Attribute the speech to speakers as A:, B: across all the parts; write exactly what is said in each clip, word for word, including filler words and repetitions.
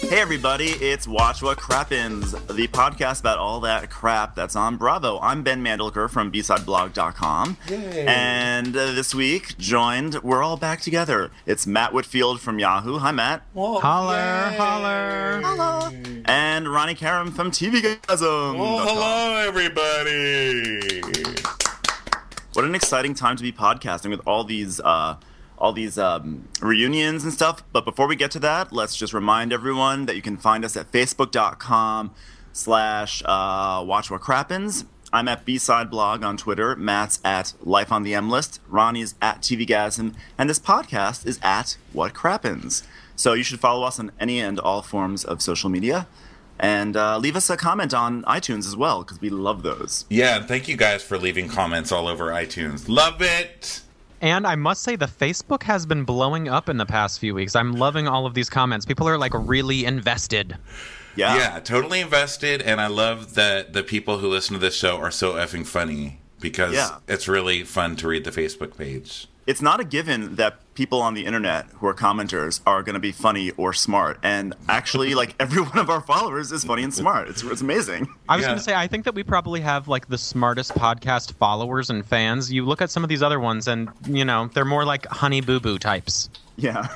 A: Hey everybody, it's Watch What Crappens, the podcast about all that crap that's on Bravo. I'm Ben Mandelker from B side blog dot com.
B: Yay.
A: And uh, this week, joined, we're all back together. It's Matt Whitfield from Yahoo. Hi, Matt.
B: Whoa,
C: Holler,
B: yay.
C: holler.
A: Hello. And Ronnie Karam from TVgasm.
B: Oh, hello, everybody.
A: What an exciting time to be podcasting with all these uh, all these um, reunions and stuff. But before we get to that, let's just remind everyone that you can find us at facebook.com slash watch what crappens. I'm at B-Side Blog on Twitter. Matt's at Life on the M List. Ronnie's at TVgasm. And this podcast is at What Crappens. So you should follow us on any and all forms of social media. And uh, leave us a comment on iTunes as well, because we love those.
B: Yeah, and thank you guys for leaving comments all over iTunes. Love it.
C: And I must say, the Facebook has been blowing up in the past few weeks. I'm loving all of these comments. People are, like, really invested.
A: Yeah.
B: Yeah, totally invested, and I love that the people who listen to this show are so effing funny, because
A: Yeah.
B: it's really fun to read the Facebook page.
A: It's not a given that people on the internet who are commenters are going to be funny or smart. And actually, like, every one of our followers is funny and smart. It's, it's amazing.
C: I was
B: Yeah.
C: going to say, I think that we probably have, like, the smartest podcast followers and fans. You look at some of these other ones, and, you know, they're more like Honey Boo Boo types.
A: Yeah.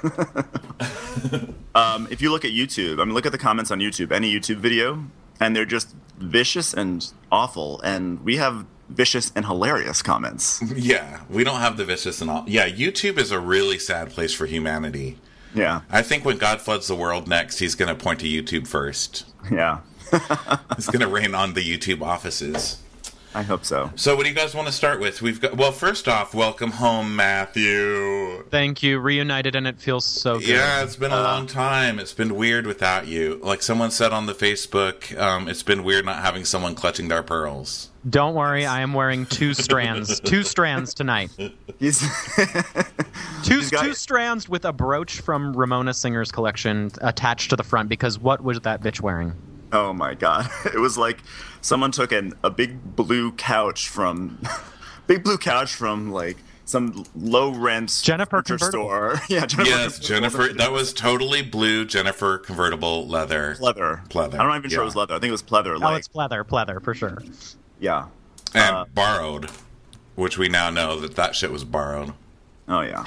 A: um, if you look at YouTube, I mean, look at the comments on YouTube, any YouTube video, and they're just vicious and awful. And we have vicious and hilarious comments.
B: Yeah, we don't have the vicious and all. Yeah, YouTube is a really sad place for humanity.
A: Yeah.
B: I think when God floods the world next, he's going to point to YouTube first.
A: Yeah.
B: He's going to rain on the YouTube offices.
A: I hope so.
B: So what do you guys want to start with? We've got, well, first off, welcome home, Matthew.
C: Thank you. Reunited, and it feels so good.
B: Yeah, it's been a
A: Uh,
B: long time. It's been weird without you. Like someone said on the Facebook, um, it's been weird not having someone clutching their pearls.
C: Don't worry, I am wearing two strands. two strands tonight.
A: He's
C: Two,
A: He's got-
C: two strands with a brooch from Ramona Singer's collection attached to the front, because what was that bitch wearing?
A: Oh my god. It was like someone took an, a big blue couch from big blue couch from like some low rent
C: Jennifer
A: furniture
C: convertible.
A: store. Yeah, Jennifer.
B: Yes, Jennifer. That was totally blue Jennifer convertible leather.
A: pleather.
B: Pleather,
A: I'm not even sure
B: yeah.
A: it was leather. I think it was pleather.
C: Oh,
A: Like,
C: it's pleather, pleather, for sure.
A: yeah.
B: And
A: Uh,
B: borrowed, which we now know that that shit was borrowed.
A: Oh yeah.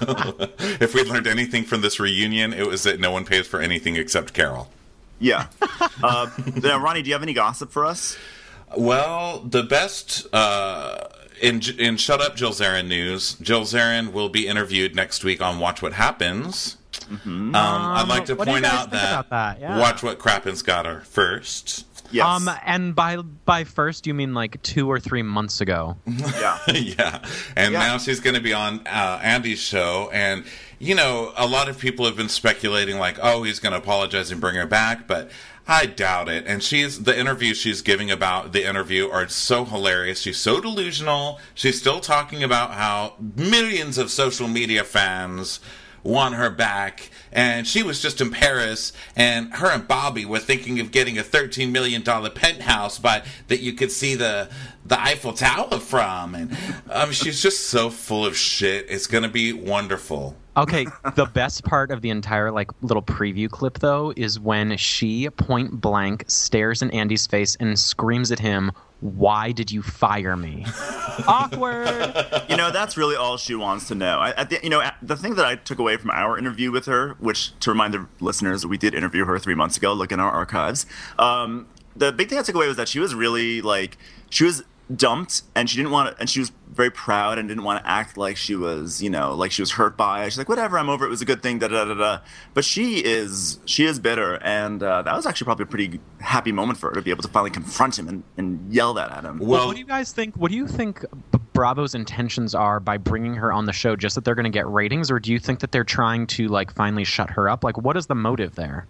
B: If we learned anything from this reunion, it was that no one pays for anything except Carol.
A: Yeah. Uh, now, Ronnie, do you have any gossip for us?
B: Well, the best uh, in in Shut Up Jill Zarin news, Jill Zarin will be interviewed next week on Watch What Happens. Um, I'd like to
C: what do you
B: point
C: guys
B: out
C: think
B: that,
C: about that? Yeah.
B: Watch What Crappens got her first.
A: Yes.
C: Um, and by by first, you mean like two or three months ago?
A: yeah.
B: Yeah, and
A: Yeah.
B: now she's going to be on uh, Andy's show, and you know, a lot of people have been speculating like, oh, he's going to apologize and bring her back, but I doubt it. And she's the interviews she's giving about the interview are so hilarious. She's so delusional. She's still talking about how millions of social media fans want her back, and she was just in Paris, and her and Bobby were thinking of getting a thirteen million dollars penthouse by that you could see the the Eiffel Tower from, and um, she's just so full of shit. It's gonna be wonderful.
C: Okay, the best part of the entire like little preview clip though is when she point blank stares in Andy's face and screams at him, "Why did you fire me?" Awkward.
A: You know, that's really all she wants to know. I, at the, you know, at- the thing that I took away from our interview with her, which to remind the listeners, we did interview her three months ago. Look in our archives. Um, the big thing I took away was that she was really like she was dumped, and she didn't want to, and she was very proud and didn't want to act like she was, you know, like she was hurt by it. She's like, whatever, I'm over it. It was a good thing, da da da da. But she is, she is bitter, and uh, that was actually probably a pretty happy moment for her to be able to finally confront him and, and yell that at him.
C: Well,
B: Well,
C: what do you guys think? What do you think B- Bravo's intentions are by bringing her on the show? Just that they're going to get ratings, or do you think that they're trying to like finally shut her up? Like, what is the motive there?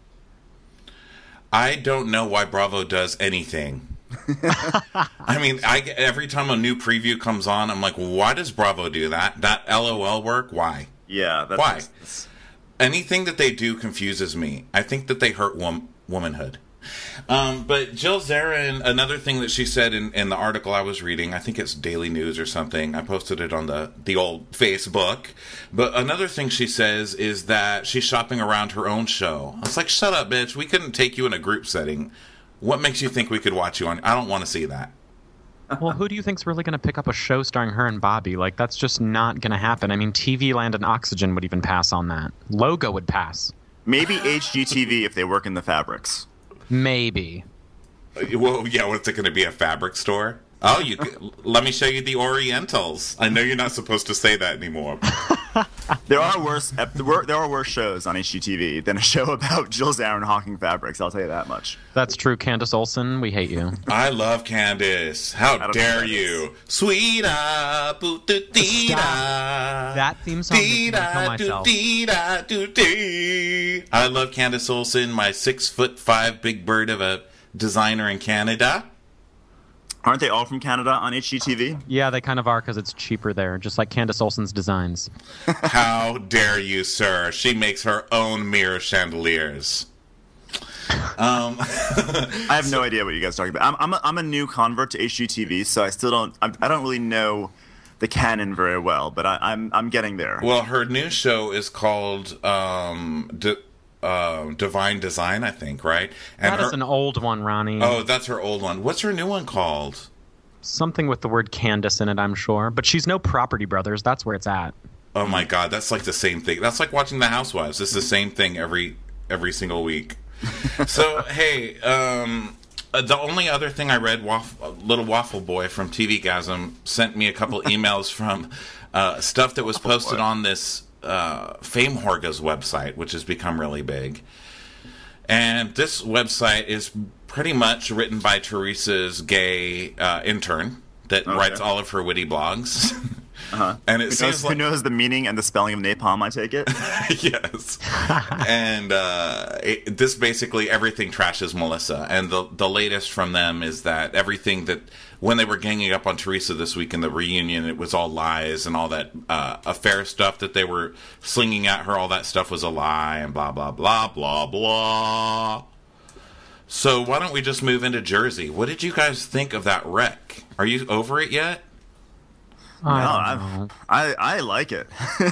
B: I don't know why Bravo does anything. I mean, I, every time a new preview comes on, I'm like, why does Bravo do that? That LOL work? Why?
A: Yeah, that's
B: Why?
A: that's-
B: Anything that they do confuses me. I think that they hurt wom- womanhood. Um, but Jill Zarin, another thing that she said in, in the article I was reading, I think it's Daily News or something. I posted it on the, the old Facebook. But another thing she says is that she's shopping around her own show. I was like, shut up, bitch. We couldn't take you in a group setting. What makes you think we could watch you on? I don't want to see that.
C: Well, who do you think's really going to pick up a show starring her and Bobby? Like, that's just not going to happen. I mean, T V Land and Oxygen would even pass on that. Logo would pass.
A: Maybe H G T V if they work in the fabrics.
C: Maybe.
B: Well, yeah, what's it going to be, a fabric store? Oh, you. Let me show you the Orientals. I know you're not supposed to say that anymore.
A: There are worse there are worse shows on H G T V than a show about Jill Zarin hawking fabrics, I'll tell you that much.
C: That's true. Candace Olsen, we hate you.
B: I love Candace. How dare you? Sweeta, boo-doo-dee-da.
C: That theme song makes me kill myself.
B: I love Candace Olsen, my six foot five big bird of a designer in Canada.
A: Aren't they all from Canada on H G T V?
C: Yeah, they kind of are because it's cheaper there, just like Candace Olsen's designs.
B: How dare you, sir? She makes her own mirror chandeliers. Um,
A: I have no idea what you guys are talking about. I'm I'm a, I'm a new convert to H G T V, so I still don't I'm, I don't really know the canon very well, but I, I'm I'm getting there.
B: Well, her new show is called um, D- uh, Divine Design, I think, right?
C: And that her, is an old one, Ronnie.
B: Oh, that's her old one. What's her new one called?
C: Something with the word Candace in it, I'm sure. But she's no Property Brothers. That's where it's at.
B: Oh my God, that's like the same thing. That's like watching The Housewives. It's the same thing every every single week. So hey, um, the only other thing I read, Waff- Little Waffle Boy from TVgasm sent me a couple emails from uh, stuff that was posted on this uh, Fame Horga's website, which has become really big. And this website is pretty much written by Teresa's gay uh, intern that okay. writes all of her witty blogs.
A: Uh-huh.
B: And it
A: who
B: seems
A: knows,
B: like...
A: who knows the meaning and the spelling of napalm, I take it?
B: Yes. And uh, it, this basically, everything trashes Melissa. And the the latest from them is that everything that, when they were ganging up on Teresa this week in the reunion, it was all lies, and all that uh, affair stuff that they were slinging at her, all that stuff was a lie, and blah, blah, blah, blah, blah. So why don't we just move into Jersey? What did you guys think of that wreck? Are you over it yet?
A: No, I I I like it.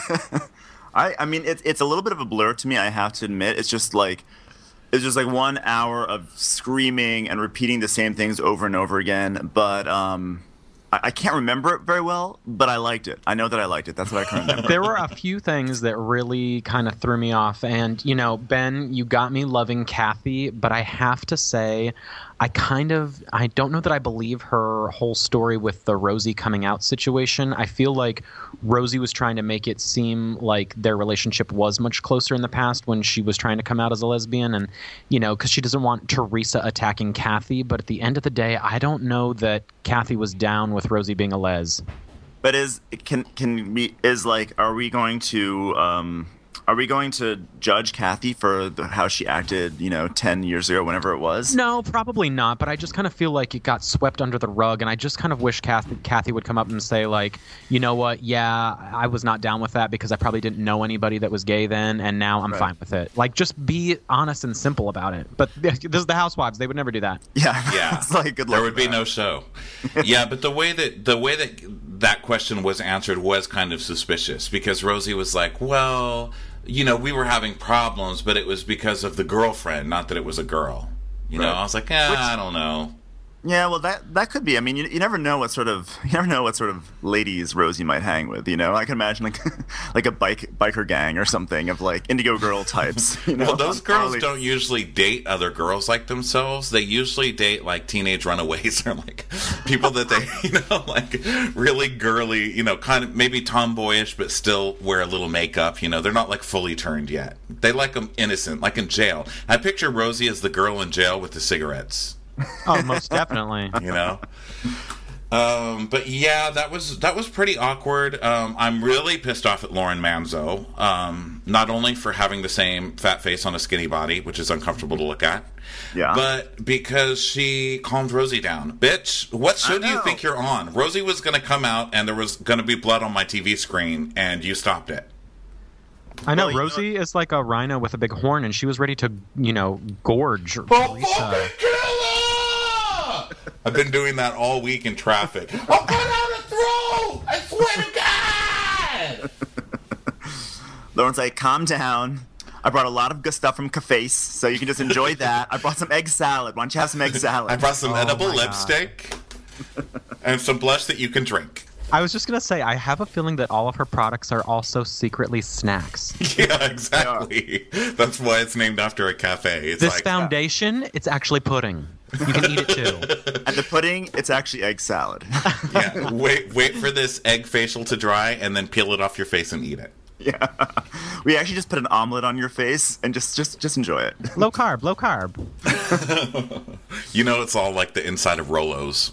A: I I mean it's it's a little bit of a blur to me, I have to admit. It's just like it's just like one hour of screaming and repeating the same things over and over again. But um, I, I can't remember it very well, but I liked it. I know that I liked it. That's what I can remember.
C: There were a few things that really kind of threw me off. And, you know, Ben, you got me loving Kathy, but I have to say, I kind of, I don't know that I believe her whole story with the Rosie coming out situation. I feel like Rosie was trying to make it seem like their relationship was much closer in the past when she was trying to come out as a lesbian. And, you know, because she doesn't want Teresa attacking Kathy. But at the end of the day, I don't know that Kathy was down with Rosie being a les.
A: But is, can, can we, is like, are we going to, um, Are we going to judge Kathy for the, how she acted, you know, ten years ago, whenever it was?
C: No, probably not. But I just kind of feel like it got swept under the rug. And I just kind of wish Kathy, Kathy would come up and say, like, you know what? Yeah, I was not down with that because I probably didn't know anybody that was gay then. And now I'm right. fine with it. Like, just be honest and simple about it. But this is the Housewives. They would never do that.
A: Yeah.
B: Yeah.
A: It's like, good luck.
B: There would be no show. Yeah, but the way that the way that that question was answered was kind of suspicious because Rosie was like, well, you know, we were having problems, but it was because of the girlfriend, not that it was a girl. You right. know, I was like, eh, Which, I don't know.
A: Yeah, well, that that could be. I mean, you, you never know what sort of you never know what sort of ladies Rosie might hang with. You know, I can imagine like like a bike biker gang or something of like Indigo Girl types. You know?
B: Well, those girls don't usually date other girls like themselves. They usually date like teenage runaways or like people that they, you know, like really girly, you know, kind of maybe tomboyish, but still wear a little makeup. You know, they're not like fully turned yet. They like them innocent, like in jail. I picture Rosie as the girl in jail with the cigarettes.
C: Oh, most definitely.
B: You know, um, but yeah, that was that was pretty awkward. Um, I'm really pissed off at Lauren Manzo, um, not only for having the same fat face on a skinny body, which is uncomfortable to look at,
A: yeah,
B: but because she calmed Rosie down. Bitch, what show do you think you're on? Rosie was going to come out, and there was going to be blood on my T V screen, and you stopped it.
C: I know
A: Well, you
C: Rosie is like a rhino with a big horn, and she was ready to, you know, gorge
B: Oh,
C: Teresa.
B: fucking kill her! I've been doing that all week in traffic. I'll cut out her throat! I swear to God!
A: Lauren's like, calm down. I brought a lot of good stuff from Cafés, so you can just enjoy that. I brought some egg salad. Why don't you have some egg salad?
B: I brought some
C: Oh
B: edible
C: my God.
B: lipstick and some blush that you can drink.
C: I was just going to say, I have a feeling that all of her products are also secretly snacks.
B: Yeah, exactly. That's why it's named after a cafe. It's
C: This
B: like,
C: foundation, it's actually pudding. You can eat it too.
A: And the pudding, it's actually egg salad.
B: Yeah, wait, wait for this egg facial to dry, and then peel it off your face and eat it.
A: Yeah. We actually just put an omelet on your face and just just just enjoy it.
C: Low carb, low carb.
B: You know, it's all like the inside of Rolos.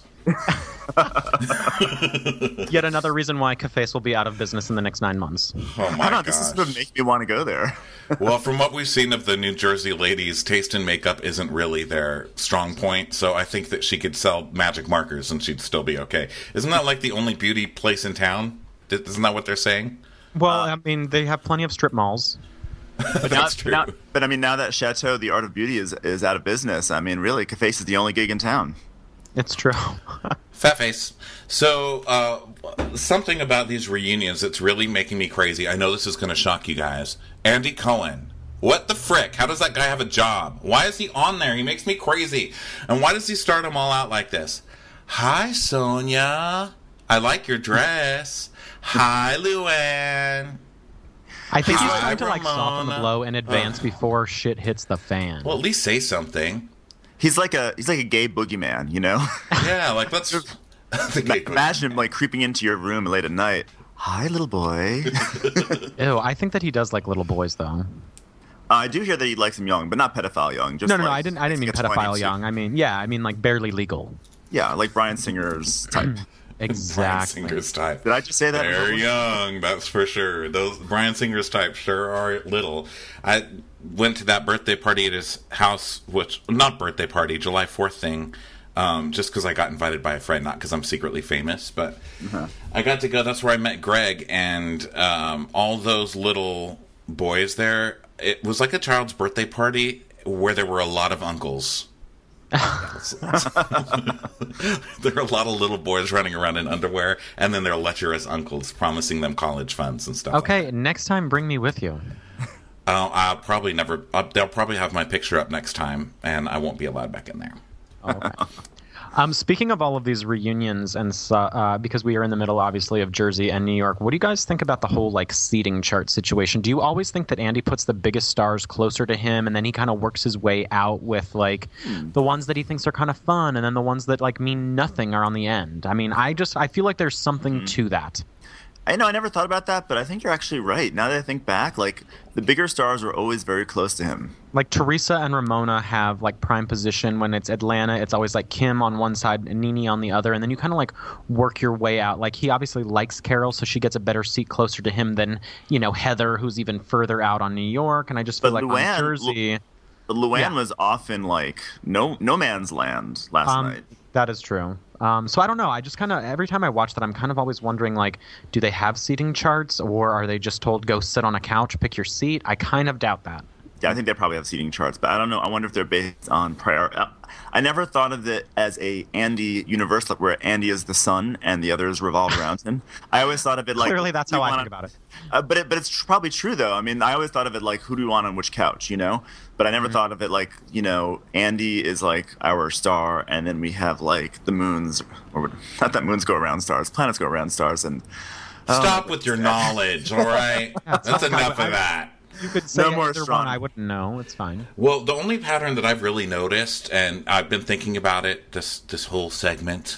C: Yet another reason why Cafés will be out of business in the next nine months.
B: Oh my
A: I don't know,
B: gosh.
A: this is what makes me want to go there.
B: Well, from what we've seen of the New Jersey ladies, taste and makeup isn't really their strong point, so I think that she could sell magic markers and she'd still be okay. Isn't that like the only beauty place in town? Isn't that what they're saying?
C: Well, I mean, they have plenty of strip malls.
A: But
B: That's
A: now,
B: true.
A: now- but I mean, now that Chateau, the Art of Beauty, is is out of business, I mean, really, Cafés is the only gig in town.
C: It's true.
B: Fat face. So, uh, something about these reunions that's really making me crazy. I know this is going to shock you guys. Andy Cohen. What the frick? How does that guy have a job? Why is he on there? He makes me crazy. And why does he start them all out like this? Hi, Sonia. I like your dress. Hi, Luann.
C: I think he's
B: Hi,
C: trying to like soften the
B: Ramona.
C: blow in advance before shit hits the fan.
B: Well, at least say something.
A: He's like a he's like a gay boogeyman, you know.
B: Yeah, like, let's...
A: Like, imagine him like creeping into your room late at night. Hi, little boy.
C: Ew, I think that he does like little boys, though.
A: I do hear that he likes him young, but not pedophile young. Just
C: No, no, no.
A: like-
C: I didn't. I didn't mean
A: like a
C: pedophile
A: twenty-two.
C: young. I mean, yeah. I mean like barely legal.
A: Yeah, like Bryan Singer's type.
B: Brian
C: Exactly.
B: Singer's type.
A: Did I just say that?
B: They're young, that's for sure. Those Brian Singer's type sure are little. I went to that birthday party at his house, which not birthday party, July fourth thing, um, just because I got invited by a friend, not because I'm secretly famous, but
A: Uh-huh.
B: I got to go. That's where I met Greg, and um, all those little boys there. It was like a child's birthday party where there were a lot of uncles. There are a lot of little boys running around in underwear, and then their lecherous uncles promising them college funds and stuff.
C: Okay, next time bring me with you.
B: Like that. uh, I'll probably never. Uh, they'll probably have my picture up next time, and I won't be allowed back in there.
C: Okay. Um, speaking of all of these reunions, and so- uh, because we are in the middle, obviously, of Jersey and New York, what do you guys think about the whole like seating chart situation? Do you always think that Andy puts the biggest stars closer to him, and then he kind of works his way out with like the ones that he thinks are kind of fun, and then the ones that like mean nothing are on the end? I mean, I just I feel like there's something to that.
A: I know I never thought about that, but I think you're actually right. Now that I think back, like the bigger stars were always very close to him.
C: Like Teresa and Ramona have like prime position. When it's Atlanta, it's always like Kim on one side and Nene on the other, and then you kind of like work your way out. Like he obviously likes Carol, so she gets a better seat closer to him than, you know, Heather, who's even further out on New York. And I just feel
A: But
C: like
A: Luann-
C: on Jersey,
A: But Luann
C: Yeah.
A: was often like no no man's land last
C: um,
A: night.
C: that is true. Um, so I don't know. I just kind of every time I watch that, I'm kind of always wondering like, do they have seating charts, or are they just told go sit on a couch, pick your seat? I kind of doubt that.
A: Yeah, I think they probably have seating charts, but I don't know. I wonder if they're based on prior. uh, I never thought of it as a Andy universe, like where Andy is the sun and the others revolve around him. I always thought of it like
C: Clearly, that's
A: who do
C: how
A: we
C: I
A: want
C: think
A: on-
C: about it.
A: Uh, but it, but it's tr- probably true though. I mean, I always thought of it like who do we want on which couch, you know? But I never
C: Mm-hmm.
A: thought of it like, you know, Andy is like our star, and then we have like the moons, or not that moons go around stars, planets go around stars, and
B: Stop with your knowledge, all right? That's enough of that.
C: You could say
A: No more
C: either one.
A: strong.
C: I wouldn't know. It's fine.
B: Well, the only pattern that I've really noticed, and I've been thinking about it this this whole segment,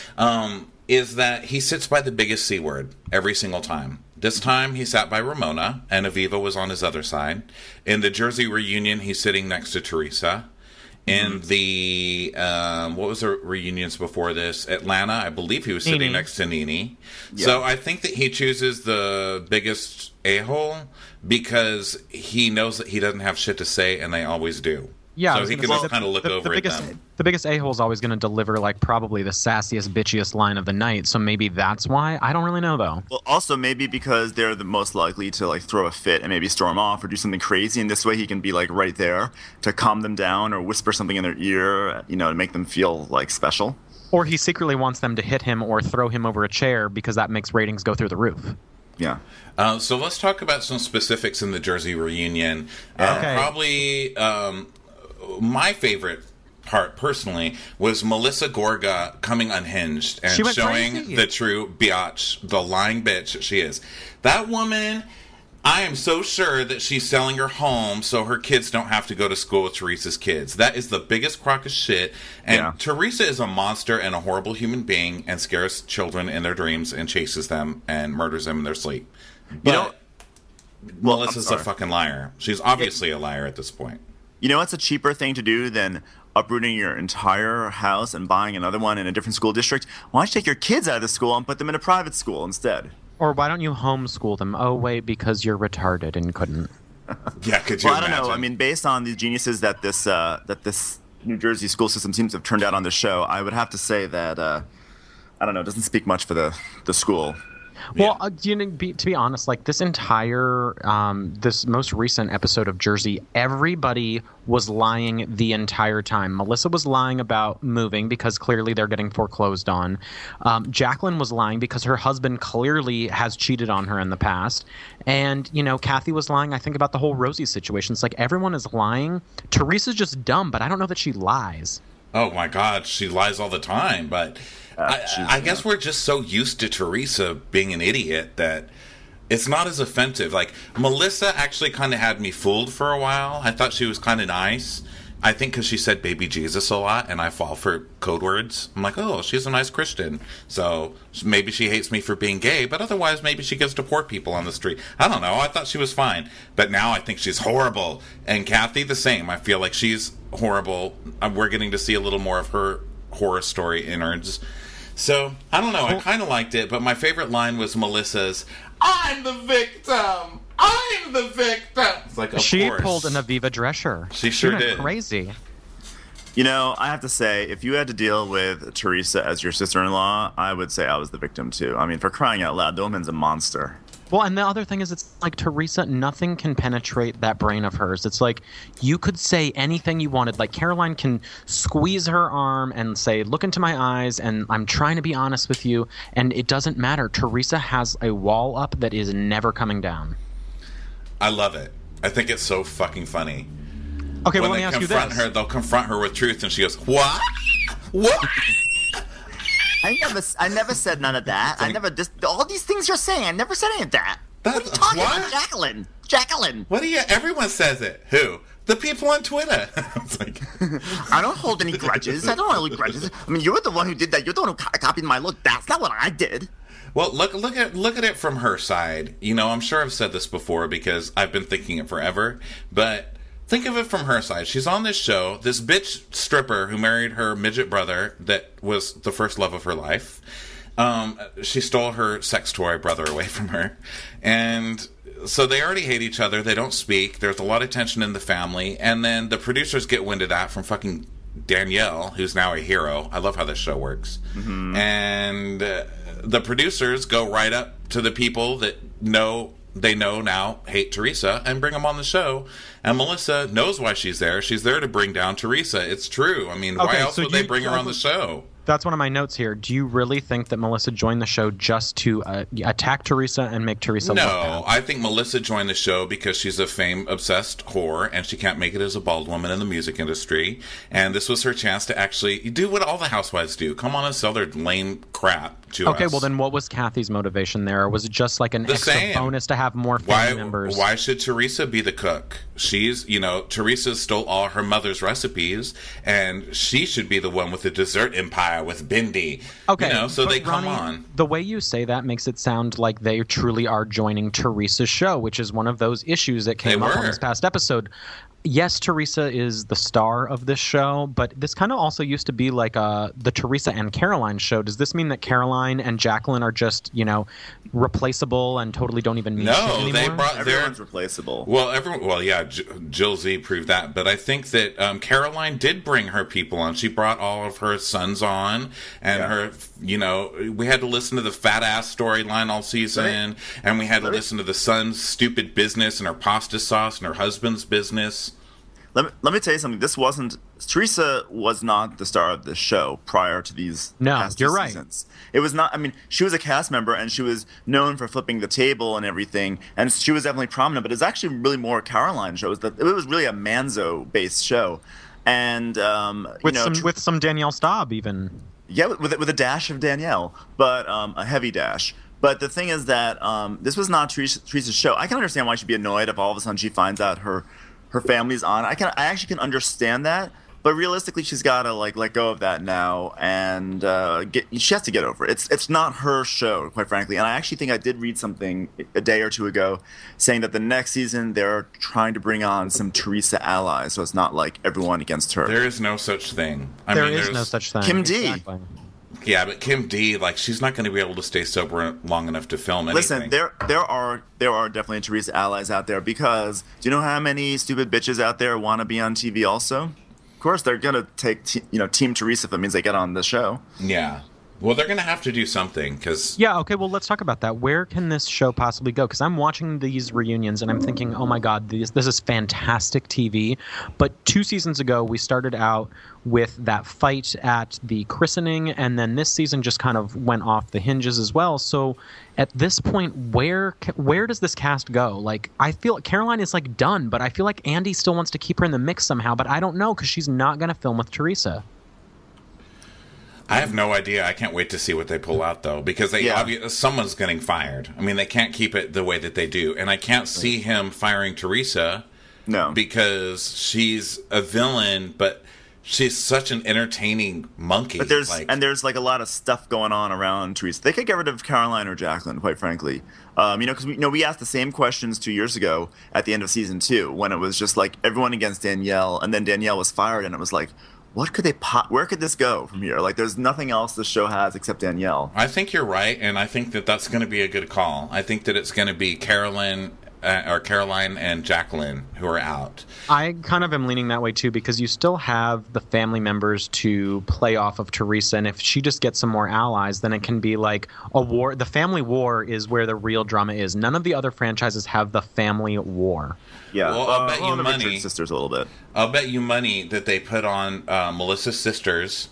B: um, is that he sits by the biggest C word every single time. This time he sat by Ramona, and Aviva was on his other side. In the Jersey reunion, he's sitting next to Teresa. In the, um, what was the reunions before this? Atlanta, I believe he was sitting
C: Nene.
B: next to Nene.
A: Yeah.
B: So I think that he chooses the biggest a-hole because he knows that he doesn't have shit to say, and they always do.
C: Yeah, I
B: so
C: was
B: he
C: gonna
B: can
C: say
B: just kind of look
C: the,
B: over
C: the biggest,
B: at them.
C: The biggest a-hole is always going to deliver like probably the sassiest, bitchiest line of the night. So maybe that's why. I don't really know though.
A: Well, also maybe because they're the most likely to like throw a fit and maybe storm off or do something crazy, and this way he can be like right there to calm them down or whisper something in their ear, you know, to make them feel like special.
C: Or he secretly wants them to hit him or throw him over a chair because that makes ratings go through the roof.
A: Yeah.
B: Uh, so let's talk about some specifics in the Jersey reunion.
C: Okay.
B: Uh, probably um, my favorite part, personally, was Melissa Gorga coming unhinged and
C: She went
B: showing
C: crazy.
B: the true biatch, the lying bitch that she is. That woman, I am so sure that she's selling her home so her kids don't have to go to school with Teresa's kids. That is the biggest crock of shit. And
A: Yeah.
B: Teresa is a monster and a horrible human being and scares children in their dreams and chases them and murders them in their sleep. But
A: You know- Well,
B: Melissa's
A: I'm
B: a
A: sorry.
B: fucking liar. She's obviously a liar at this point.
A: You know what's a cheaper thing to do than uprooting your entire house and buying another one in a different school district? Why don't you take your kids out of the school and put them in a private school instead?
C: Or why don't you homeschool them? Oh, wait, because you're retarded and couldn't.
B: Yeah, could you
A: Well, I don't
B: imagine?
A: know. I mean, based on the geniuses that this uh, that this New Jersey school system seems to have turned out on the show, I would have to say that uh, I don't know. It doesn't speak much for the the school.
C: Well, uh, you know, be, to be honest, like this entire, um, this most recent episode of Jersey, everybody was lying the entire time. Melissa was lying about moving because clearly they're getting foreclosed on. Um, Jacqueline was lying because her husband clearly has cheated on her in the past. And, you know, Kathy was lying, I think, about the whole Rosie situation. It's like everyone is lying. Teresa's just dumb, but I don't know that she lies.
B: Oh my God, she lies all the time. But
A: Uh, she's-
B: I, I guess we're just so used to Teresa being an idiot that it's not as offensive. Like, Melissa actually kind of had me fooled for a while. I thought she was kind of nice. I think because she said baby Jesus a lot, and I fall for code words. I'm like, oh, she's a nice Christian. So maybe she hates me for being gay, but otherwise maybe she gives to poor people on the street. I don't know. I thought she was fine. But now I think she's horrible. And Kathy, the same. I feel like she's horrible. Uh, We're getting to see a little more of her horror story innards. So, I don't know. I kind of liked it, but my favorite line was Melissa's, I'm the victim! I'm the victim! It's like, of
C: She
B: course.
C: pulled an Aviva Drescher.
B: She sure
C: went
B: did.
C: Crazy.
A: You know, I have to say, if you had to deal with Teresa as your sister-in-law, I would say I was the victim too. I mean, for crying out loud, the woman's a monster.
C: Well, and the other thing is, it's like Teresa, nothing can penetrate that brain of hers. It's like you could say anything you wanted. Like Caroline can squeeze her arm and say, look into my eyes, and I'm trying to be honest with you, and it doesn't matter. Teresa has a wall up that is never coming down.
B: I love it. I think it's so fucking funny.
C: Okay,
B: when
C: well, let me
B: they
C: ask you
B: confront
C: this.
B: her, they'll confront her with truth, and she goes, what? What?
A: I never, I never said none of that. I never just all these things you're saying. I never said any of that. What are you
B: That's-
A: talking
B: what?
A: about, Jacqueline? Jacqueline.
B: What do you, everyone says it. Who? The people on Twitter. It's like,
A: I don't hold any grudges. I don't hold any grudges. I mean, you're the one who did that. You're the one who co- copied my look. That's not what I did.
B: well, look, look at, look at it from her side. You know, I'm sure I've said this before because I've been thinking it forever, but think of it from her side. She's on this show, this bitch stripper who married her midget brother that was the first love of her life. Um, she stole her sex toy brother away from her. And so they already hate each other. They don't speak. There's a lot of tension in the family. And then the producers get wind of that from fucking Danielle, who's now a hero. I love how this show works. Mm-hmm. And uh, the producers go right up to the people that know they know now hate Teresa and bring them on the show. And Melissa knows why she's there. She's there to bring down Teresa. It's true. I mean, why
C: Okay,
B: else
C: so
B: would they
C: you-
B: bring her on the show?
C: That's one of my notes here. Do you really think that Melissa joined the show just to uh, attack Teresa and make Teresa look
B: No,
C: bad?
B: I think Melissa joined the show because she's a fame-obsessed whore, and she can't make it as a bald woman in the music industry. And this was her chance to actually do what all the housewives do. Come on and sell their lame crap to
C: Okay,
B: us.
C: well then what was Kathy's motivation there? Or was it just like an
B: The
C: extra
B: same.
C: bonus to have more family
B: Why,
C: members?
B: why should Teresa be the cook? She's, you know, Teresa stole all her mother's recipes, and she should be the one with the dessert empire with Bindi.
C: Okay,
B: You know, so
C: but
B: they come
C: Ronnie,
B: on.
C: The way you say that makes it sound like they truly are joining Teresa's show, which is one of those issues that came
B: They
C: up on
B: were.
C: this past episode. yes, Teresa is the star of this show, but this kind of also used to be like uh, the Teresa and Caroline show. Does this mean that Caroline and Jacqueline are just, you know, replaceable and totally don't even mean
B: no,
C: shit anymore?
B: they brought
A: Everyone's
B: their,
A: replaceable.
B: Well, everyone. Well, yeah, J- Jill Z proved that, but I think that um, Caroline did bring her people on. She brought all of her sons on, and
A: Yeah.
B: her, you know, we had to listen to the fat ass storyline all season,
A: Right.
B: and we had to
A: Right.
B: listen to the son's stupid business and her pasta sauce and her husband's business.
A: Let me, let me tell you something. This wasn't Teresa was not the star of this show prior to these
C: No,
A: past two
C: you're right.
A: seasons. It was not. I mean, she was a cast member and she was known for flipping the table and everything, and she was definitely prominent. But it's actually really more Caroline shows. That it was really a Manzo based show, and um,
C: with
A: you know,
C: some
A: Ter-
C: with some Danielle Staub even.
A: yeah, with with a dash of Danielle, but um, a heavy dash. But the thing is that um, this was not Teresa, Teresa's show. I can understand why she'd be annoyed if all of a sudden she finds out her her family's on. I can I actually can understand that, but realistically, she's got to like let go of that now, and uh, get she has to get over it. It's it's not her show, quite frankly. And I actually think I did read something a day or two ago saying that the next season they're trying to bring on some Teresa allies, so it's not like everyone against her.
B: There is no such thing. I
C: There
B: mean,
C: is
B: there's,
C: no such thing.
A: Kim D.
C: Exactly.
B: Yeah, but Kim D, like, she's not going to be able to stay sober long enough to film anything.
A: Listen, there there are there are definitely Teresa allies out there because do you know how many stupid bitches out there want to be on T V also? Of course, they're gonna take te- you know Team Teresa if it means they get on the show.
B: Yeah. Well, they're going to have to do something because
C: Yeah, okay, well, let's talk about that. Where can this show possibly go? Because I'm watching these reunions and I'm thinking, oh my God, this, this is fantastic T V. But two seasons ago, we started out with that fight at the christening, and then this season just kind of went off the hinges as well. So at this point, where where does this cast go? Like, I feel Caroline is like done, but I feel like Andy still wants to keep her in the mix somehow, but I don't know because she's not going to film with Teresa.
B: I have no idea. I can't wait to see what they pull out, though, because they
A: Yeah.
B: obvi- someone's getting fired. I mean, they can't keep it the way that they do, and I can't see him firing Teresa
A: No,
B: because she's a villain, but she's such an entertaining monkey.
A: but there's
B: like,
A: and there's like a lot of stuff going on around Teresa. They could get rid of Caroline or Jacqueline, quite frankly. Um, you know, because we you know we asked the same questions two years ago at the end of season two when it was just like everyone against Danielle, and then Danielle was fired, and it was like, what could they po- where could this go from here? Like, there's nothing else the show has except Danielle.
B: I think you're right, and I think that that's going to be a good call. I think that it's going to be Carolyn uh, or Caroline and Jacqueline who are out.
C: I kind of am leaning that way too because you still have the family members to play off of Teresa, and if she just gets some more allies, then it can be like a war. The family war is where the real drama is. None of the other franchises have the family war.
A: Yeah,
B: Well, I'll
A: uh,
B: bet
A: well,
B: you
A: the
B: money-
A: Richards sisters a little bit.
B: I'll bet you money that they put on uh, Melissa's sisters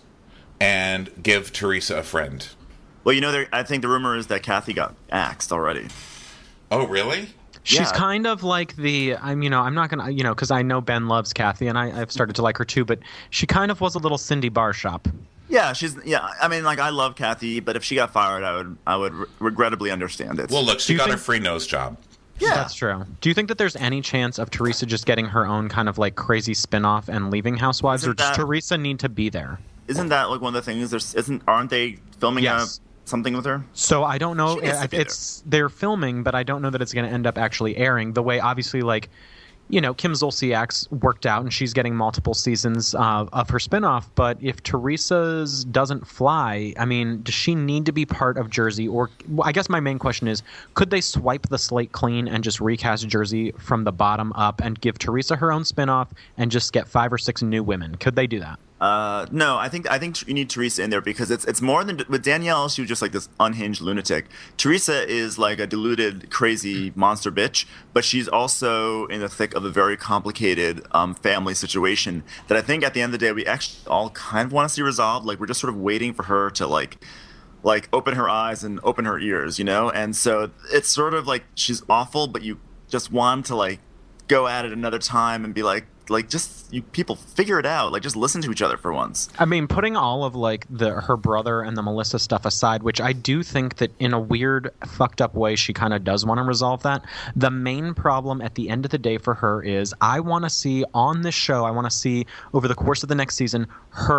B: and give Teresa a friend.
A: Well, you know, there, I think the rumor is that Kathy got axed already.
B: Oh, really?
C: She's
A: Yeah.
C: kind of like the, I'm, you know, I'm not going to, you know, because I know Ben loves Kathy and I, I've started to like her too, but she kind of was a little Cindy Barshop.
A: Yeah, she's yeah. I mean, like I love Kathy, but if she got fired, I would I would re- regrettably understand it.
B: Well, look, she
C: you
B: got
C: think-
B: her free nose job.
A: yeah,
C: That's true. Do you think that there's any chance of Teresa just getting her own kind of like crazy spin-off and leaving Housewives,
A: Isn't
C: or does
A: that-
C: Teresa need to be there?
A: Isn't that like one of the things? There's isn't aren't they filming
C: Yes.
A: a, something with her?
C: So I don't know.
A: She needs to
C: If
A: be
C: it's they're filming, but I don't know that it's going to end up actually airing. The way, obviously, like, you know, Kim Zolciak's worked out, and she's getting multiple seasons uh, of her spinoff. But if Teresa's doesn't fly, I mean, does she need to be part of Jersey? Or well, I guess my main question is, could they swipe the slate clean and just recast Jersey from the bottom up and give Teresa her own spinoff and just get five or six new women? Could they do that?
A: Uh, no, I think I think you need Teresa in there because it's it's more than with Danielle. She was just like this unhinged lunatic. Teresa is like a deluded, crazy monster bitch, but she's also in the thick of a very complicated um, family situation that I think at the end of the day we actually all kind of want to see resolved. Like we're just sort of waiting for her to like like open her eyes and open her ears, you know. And so it's sort of like she's awful, but you just want to like go at it another time and be like. Like, just you people figure it out. Like, just listen to each other for once.
C: I mean, putting all of like the her brother and the Melissa stuff aside, which I do think that in a weird, fucked up way, she kind of does want to resolve that. The main problem at the end of the day for her is I want to see on this show, I want to see over the course of the next season, her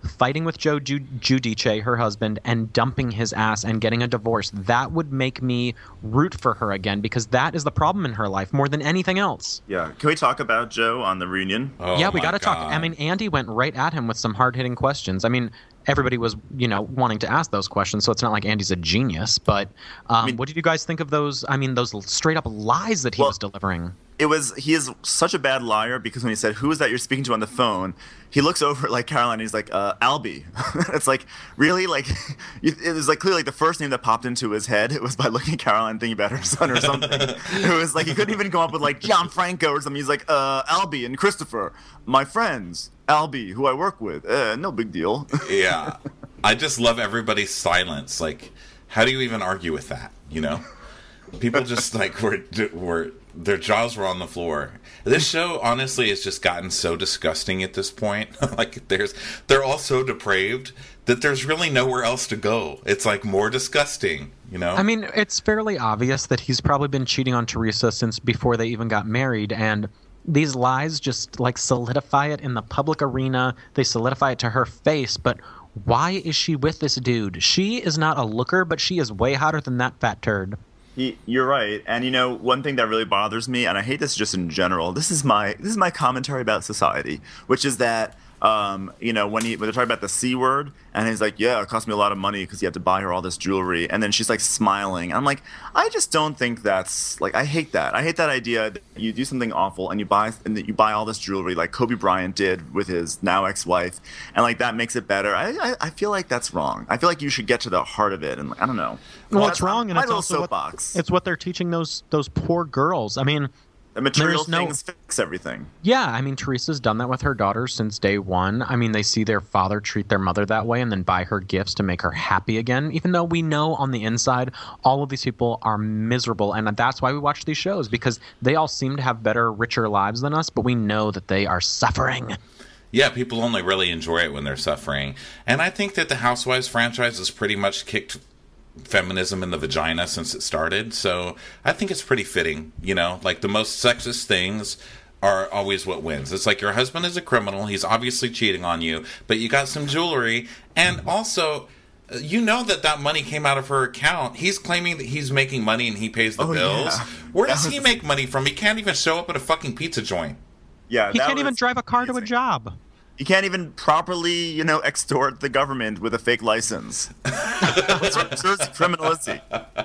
C: fighting with Joe Ju- Giudice, her husband, and dumping his ass and getting a divorce. That would make me root for her again, because that is the problem in her life more than anything else.
A: Yeah. Can we talk about Joe on the reunion?
B: Oh,
C: yeah, we got to
B: God.
C: talk. I mean, Andy went right at him with some hard-hitting questions. I mean, everybody was, you know, wanting to ask those questions, so it's not like Andy's a genius. But um, I mean, what did you guys think of those? I mean, those straight-up lies that he
A: well,
C: was delivering.
A: It was he is such a bad liar, because when he said, "Who is that you're speaking to on the phone?" he looks over at like Caroline and he's like, uh, "Albie." It's like, really, like it was like clearly like the first name that popped into his head. It was by looking at Caroline thinking about her son or something. It was like he couldn't even come up with like Gianfranco or something. He's like, uh, "Albie and Christopher, my friends. Albie, who I work with. Uh, no big deal."
B: Yeah, I just love everybody's silence. Like, how do you even argue with that? You know, people just like were were. Their jaws were on the floor. This show, honestly, has just gotten so disgusting at this point. Like, there's, they're all so depraved that there's really nowhere else to go. It's like more disgusting, you know?
C: I mean, it's fairly obvious that he's probably been cheating on Teresa since before they even got married, and these lies just like solidify it in the public arena. They solidify it to her face, but why is she with this dude? She is not a looker, but she is way hotter than that fat turd.
A: He, you're right, and you know one thing that really bothers me, and I hate this just in general. This is my this is my commentary about society, which is that um, you know when he when they're talking about the C word, and he's like, "Yeah, it cost me a lot of money because you have to buy her all this jewelry," and then she's like smiling, and I'm like, I just don't think that's like I hate that. I hate that idea that you do something awful and you buy and that you buy all this jewelry like Kobe Bryant did with his now ex-wife, and like that makes it better. I I, I feel like that's wrong. I feel like you should get to the heart of it, and I don't know.
C: Well,
A: Well,
C: it's wrong, and
A: my
C: it's
A: little
C: also
A: soapbox.
C: what, it's what they're teaching those those poor girls. I mean,
A: The material
C: there's no-
A: things fix everything.
C: yeah, I mean, Teresa's done that with her daughters since day one. I mean, they see their father treat their mother that way and then buy her gifts to make her happy again, even though we know on the inside all of these people are miserable, and that's why we watch these shows, because they all seem to have better, richer lives than us, but we know that they are suffering.
B: Yeah, people only really enjoy it when they're suffering. And I think that the Housewives franchise has pretty much kicked feminism in the vagina since it started. So I think it's pretty fitting, you know, like the most sexist things are always what wins. It's like your husband is a criminal. He's obviously cheating on you, but you got some jewelry. And also, you know that that money came out of her account. He's claiming that he's making money and he pays the
A: Oh,
B: bills.
A: yeah.
B: Where
A: That
B: does he
A: was-
B: make money from? He can't even show up at a fucking pizza joint.
A: Yeah,
C: He
A: that
C: can't even
A: was
C: drive a car to a
A: amazing.
C: job.
A: You can't even properly, you know, extort the government with a fake license. What's what's criminality?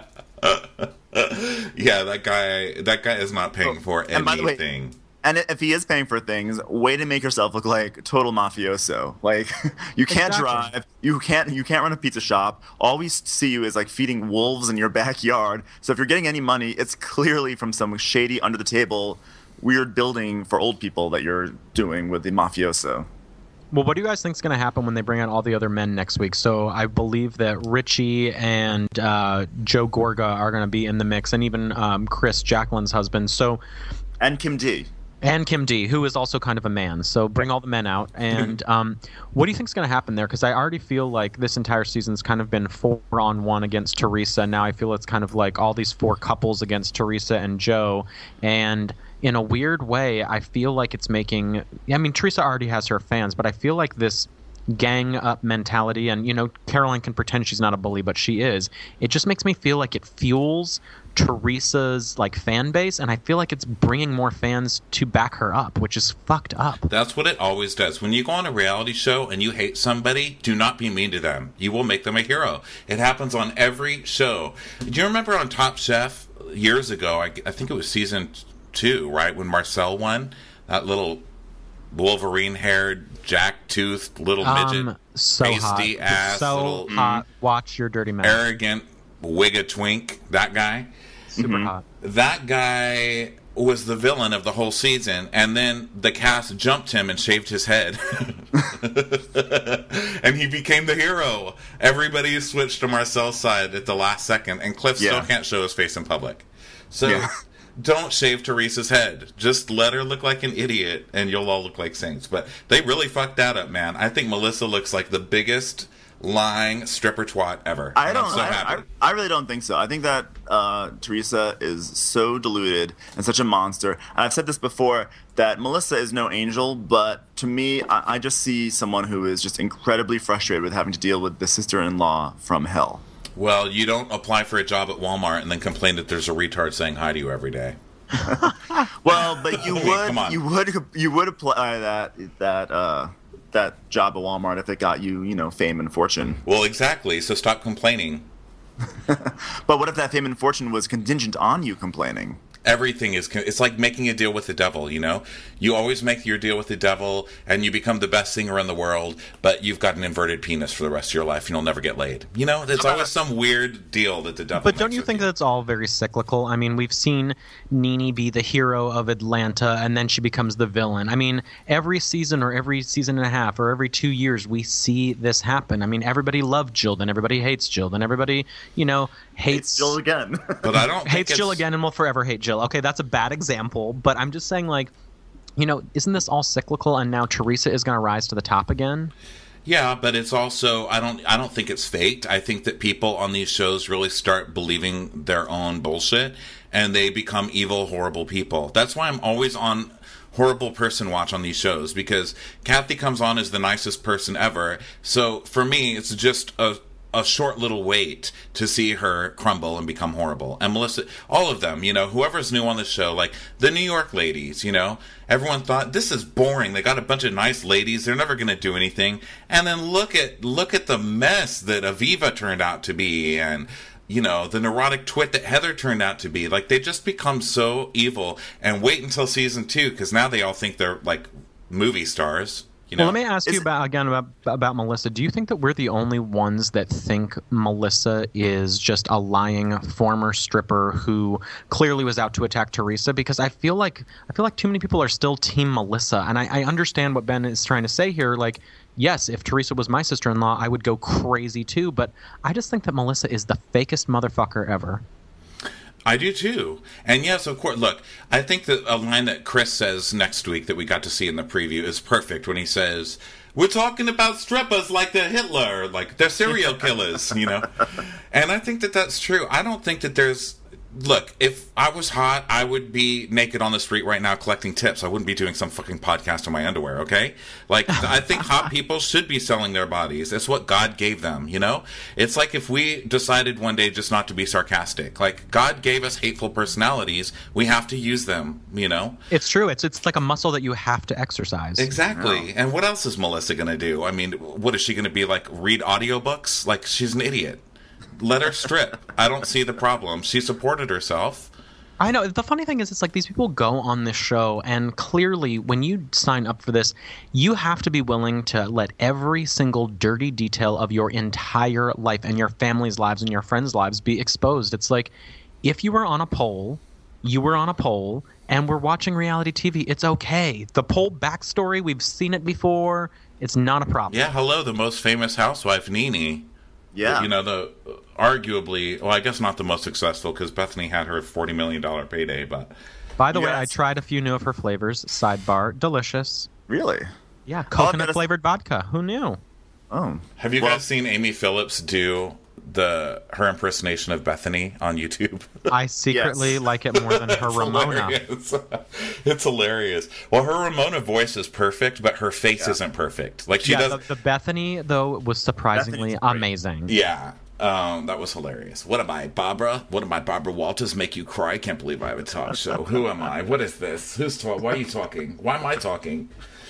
B: Yeah, that guy that guy is not paying for
A: And by the way,
B: anything.
A: And if he is paying for things, way to make yourself look like total mafioso. Like you can't
C: Exactly.
A: drive, you can't you can't run a pizza shop. All we see you is like feeding wolves in your backyard. So if you're getting any money, it's clearly from some shady under the table weird building for old people that you're doing with the mafioso.
C: Well, what do you guys think is going to happen when they bring out all the other men next week? So I believe that Richie and uh, Joe Gorga are going to be in the mix, and even um, Chris, Jacqueline's husband. So,
A: And Kim D.
C: and Kim D, who is also kind of a man. So bring all the men out. And um, what do you think is going to happen there? Because I already feel like this entire season's kind of been four on one against Teresa. Now I feel it's kind of like all these four couples against Teresa and Joe. And in a weird way, I feel like it's making... I mean, Teresa already has her fans, but I feel like this gang up mentality, and, you know, Caroline can pretend she's not a bully, but she is. It just makes me feel like it fuels Teresa's, like, fan base, and I feel like it's bringing more fans to back her up, which is fucked up.
B: That's what it always does. When you go on a reality show and you hate somebody, do not be mean to them. You will make them a hero. It happens on every show. Do you remember on Top Chef years ago, I, I think it was season two, right, when Marcel won? That little Wolverine-haired, jack-toothed little midget,
C: Um, so
B: pasty
C: hot.
B: ass,
C: so
B: little
C: hot. Watch your dirty mouth.
B: arrogant wig-a-twink, that guy.
C: Super hot.
B: That guy was the villain of the whole season, and then the cast jumped him and shaved his head. And he became the hero. Everybody switched to Marcel's side at the last second, and Cliff
A: Yeah.
B: still can't show his face in public. So
A: Yeah.
B: don't shave Teresa's head. Just let her look like an idiot, and you'll all look like saints. But they really fucked that up, man. I think Melissa looks like the biggest lying stripper twat ever.
A: I
B: And
A: don't.
B: I'm so
A: I,
B: happy.
A: I, I really don't think so. I think that uh, Teresa is so deluded and such a monster. And I've said this before that Melissa is no angel, but to me, I, I just see someone who is just incredibly frustrated with having to deal with the sister-in-law from hell.
B: Well, you don't apply for a job at Walmart and then complain that there's a retard saying hi to you every day.
A: Well, but you
B: I mean,
A: would,
B: come on.
A: you would, you would apply that that uh, that job at Walmart if it got you, you know, fame and fortune.
B: Well, exactly. So stop complaining.
A: But what if that fame and fortune was contingent on you complaining?
B: Everything is, it's like making a deal with the devil, you know? You always make your deal with the devil, and you become the best singer in the world, but you've got an inverted penis for the rest of your life, and you'll never get laid. You know, there's always some weird deal that the devil
C: But don't
B: makes
C: you
B: with
C: think that's all very cyclical? I mean, we've seen Nene be the hero of Atlanta, and then she becomes the villain. I mean, every season or every season and a half or every two years, we see this happen. I mean, everybody loved Jill, then everybody hates Jill, then everybody, you know, hates...
A: Hates Jill again.
B: But I don't think
C: hates
B: it's-
C: Jill again and will forever hate Jill. Okay, that's a bad example, but I'm just saying, like, you know, isn't this all cyclical, and now Teresa is going to rise to the top again?
B: Yeah, but it's also I don't I don't think it's faked. I think that people on these shows really start believing their own bullshit and they become evil, horrible people. That's why I'm always on horrible person watch on these shows, because Kathy comes on as the nicest person ever. So for me, it's just a a short little wait to see her crumble and become horrible. And Melissa, all of them, you know, whoever's new on the show, like the New York ladies, you know, everyone thought this is boring. They got a bunch of nice ladies. They're never going to do anything. And then look at, look at the mess that Aviva turned out to be. And, you know, the neurotic twit that Heather turned out to be. Like, they just become so evil. And wait until season two, because now they all think they're like movie stars. You know?
C: Well, let me ask
A: Is
C: you
A: it-
C: about again about about Melissa. Do you think that we're the only ones that think Melissa is just a lying former stripper who clearly was out to attack Teresa? Because I feel like I feel like too many people are still Team Melissa, and I, I understand what Ben is trying to say here. Like, yes, if Teresa was my sister-in-law, I would go crazy too. But I just think that Melissa is the fakest motherfucker ever.
B: I do too. And yes, of course, look, I think that a line that Chris says next week that we got to see in the preview is perfect when he says, we're talking about strippers like they're Hitler, like they're serial killers, you know? And I think that that's true. I don't think that there's... Look, if I was hot, I would be naked on the street right now collecting tips. I wouldn't be doing some fucking podcast in my underwear, okay? Like, I think hot people should be selling their bodies. It's what God gave them, you know? It's like if we decided one day just not to be sarcastic. Like, God gave us hateful personalities. We have to use them, you know?
C: It's true. It's it's like a muscle that you have to exercise.
B: Exactly. And what else is Melissa going to do? I mean, what is she going to be, like, read audiobooks? Like, she's an idiot. Let her strip. I don't see the problem. She supported herself.
C: I know. The funny thing is, it's like these people go on this show, and clearly, when you sign up for this, you have to be willing to let every single dirty detail of your entire life and your family's lives and your friends' lives be exposed. It's like, if you were on a poll, you were on a poll, and we're watching reality T V, it's okay. The poll backstory, we've seen it before. It's not a problem.
B: Yeah, hello, the most famous housewife, Nene.
A: Yeah.
B: You know, the arguably, well, I guess not the most successful, because Bethany had her forty million dollars payday, but...
C: By the way, I
A: Yes.
C: tried a few new of her flavors. Sidebar, delicious.
A: Really?
C: Yeah,
A: gotta-
C: coconut-flavored vodka. Who knew?
A: Oh.
B: Have you
A: Well-
B: guys seen Amy Phillips do the her impersonation of Bethany on YouTube?
C: I secretly
A: Yes.
C: like it more than her
B: It's
C: Ramona.
B: hilarious. It's hilarious. Well, her Ramona voice is perfect, but her face isn't perfect. Like, she
C: Yeah,
B: does...
C: the, the Bethany, though, was surprisingly
A: Bethany's great.
C: amazing.
B: Yeah, um, that was hilarious. What am I, Barbara? What am I, Barbara Walters? Make you cry? I can't believe I have a talk show. Who am I? What is this? Who's talking? Why are you talking? Why am I talking?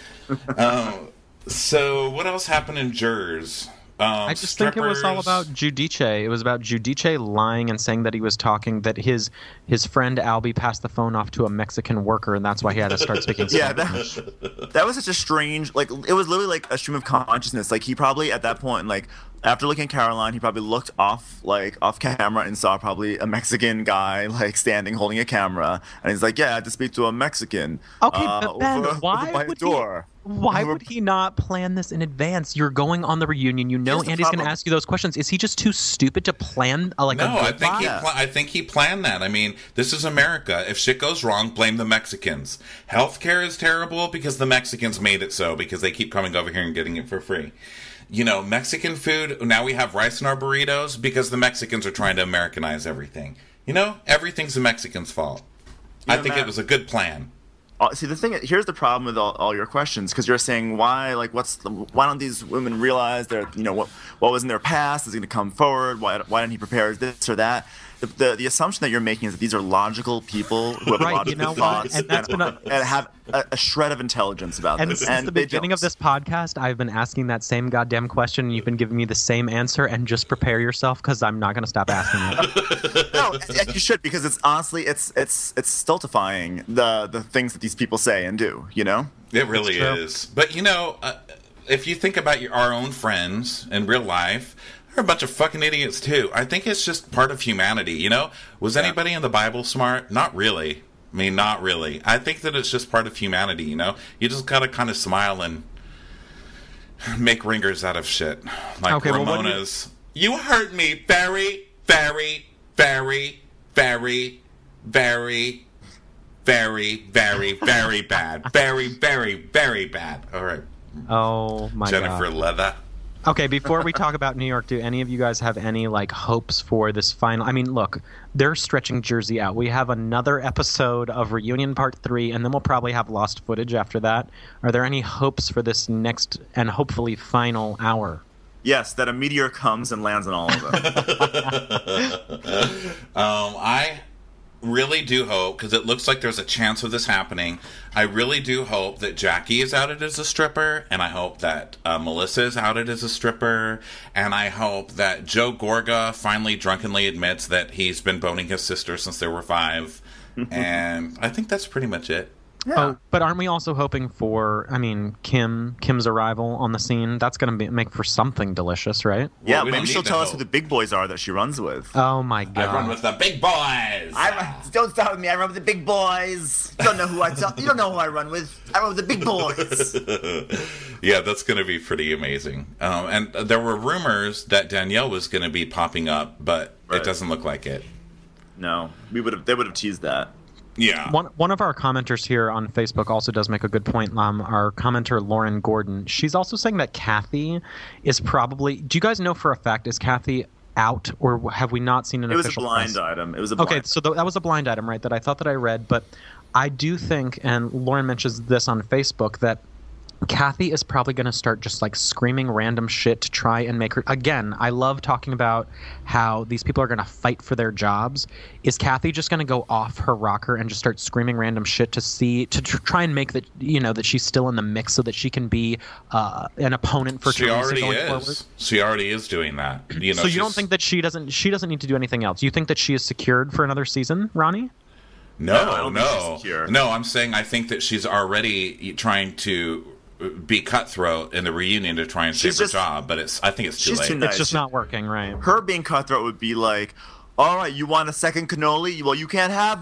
B: Um, so, what else happened in Jers? Um,
C: I just think it was all about Giudice. It was about Giudice lying and saying that he was talking, that his his friend Albie passed the phone off to a Mexican worker, and that's why he had to start speaking
A: Yeah,
C: Spanish.
A: that, that was such a strange, like, it was literally like a stream of consciousness. Like, he probably, at that point, like, after looking at Caroline, he probably looked off, like, off camera and saw probably a Mexican guy, like, standing, holding a camera. And he's like, yeah, I had to speak to a Mexican.
C: Okay,
A: uh,
C: but Ben,
A: over,
C: why
A: over my
C: would
A: door.
C: he? Why
A: Over-
C: would he not plan this in advance? You're going on the reunion. You know
A: Here's the
C: Andy's going to
A: problem.
C: ask you those questions. Is he just too stupid to plan uh, like
B: No,
C: a
B: I
C: goodbye?
B: think he.
A: Yeah.
B: Pla- I think he planned that. I mean, this is America. If shit goes wrong, blame the Mexicans. Healthcare is terrible because the Mexicans made it so, because they keep coming over here and getting it for free. you know, Mexican food, now we have rice in our burritos because the Mexicans are trying to Americanize everything. You know, everything's the Mexicans' fault. You I know, think Matt, it was a good plan.
A: Uh, see, the thing, here's the problem with all, all your questions, because you're saying why, like, what's the, why don't these women realize they're, you know, what what was in their past is going to come forward? Why why didn't he prepare this or that? The, the the assumption that you're making is that these are logical people who have
C: right,
A: logical
C: you know
A: thoughts
C: and, that's
A: and,
C: been a,
A: and have a, a shred of intelligence about
C: and
A: this.
C: Since
A: and
C: the beginning of this podcast, I've been asking that same goddamn question, and you've been giving me the same answer. And just prepare yourself, because I'm not going to stop asking it.
A: No, you should, because it's honestly, it's it's it's stultifying the the things that these people say and do. You know,
B: it really is. But you know, uh, if you think about your our own friends in real life. They're a bunch of fucking idiots too. I think it's just part of humanity, you know? Was yeah. anybody in the Bible smart? Not really. I mean, not really. I think that it's just part of humanity, you know? You just gotta kind of smile and make ringers out of shit. Like okay, Ramona's. Well, you... you hurt me very, very, very, very, very, very, very, very bad. Very, very, very bad. All right.
C: Oh, my
B: Jennifer
C: God.
B: Jennifer Leather.
C: Okay, before we talk about New York, do any of you guys have any like hopes for this final? I mean, look, they're stretching Jersey out. We have another episode of Reunion Part three, and then we'll probably have lost footage after that. Are there any hopes for this next and hopefully final hour?
A: Yes, that a meteor comes and lands on all of them.
B: um, I really do hope, because it looks like there's a chance of this happening, I really do hope that Jackie is outed as a stripper, and I hope that uh, Melissa is outed as a stripper, and I hope that Joe Gorga finally drunkenly admits that he's been boning his sister since they were five, and I think that's pretty much it.
C: Yeah. Oh, but aren't we also hoping for, I mean, Kim, Kim's arrival on the scene? That's going to make for something delicious, right?
A: Yeah,
B: well, we
A: maybe she'll tell us who the big boys are that she runs with.
C: Oh, my God.
B: I run with the big boys!
A: I run, don't start with me, I run with the big boys! You don't know who I, you don't know who I run with. I run with the big boys!
B: Yeah, that's going to be pretty amazing. Um, and there were rumors that Danielle was going to be popping up, but right. It doesn't look like it.
A: No, we would have. They would have teased that.
B: Yeah.
C: One one of our commenters here on Facebook also does make a good point. Um, our commenter Lauren Gordon, she's also saying that Kathy is probably. Do you guys know for a fact, is Kathy out, or have we not seen an
A: it
C: official?
A: It was a blind
C: press?
A: item. It was a blind
C: okay. So th- that was a blind item, right? That I thought that I read, but I do think, and Lauren mentions this on Facebook, that Kathy is probably going to start just like screaming random shit to try and make her. Again, I love talking about how these people are going to fight for their jobs. Is Kathy just going to go off her rocker and just start screaming random shit to see to tr- try and make that, you know, that she's still in the mix so that she can be uh, an opponent for
B: she
C: Teresa
B: already
C: going
B: is.
C: forward?
B: She already is doing that. You know,
C: so you don't think that she doesn't she doesn't need to do anything else? You think that she is secured for another season, Ronnie?
B: No, no, no. no I'm saying I think that she's already trying to be cutthroat in the reunion to try and
A: she's
B: save
A: just,
B: her job, but it's I think it's too
A: she's
B: late.
A: Too nice.
C: It's just not working, right?
A: Her being cutthroat would be like, all right, you want a second cannoli? Well, you can't have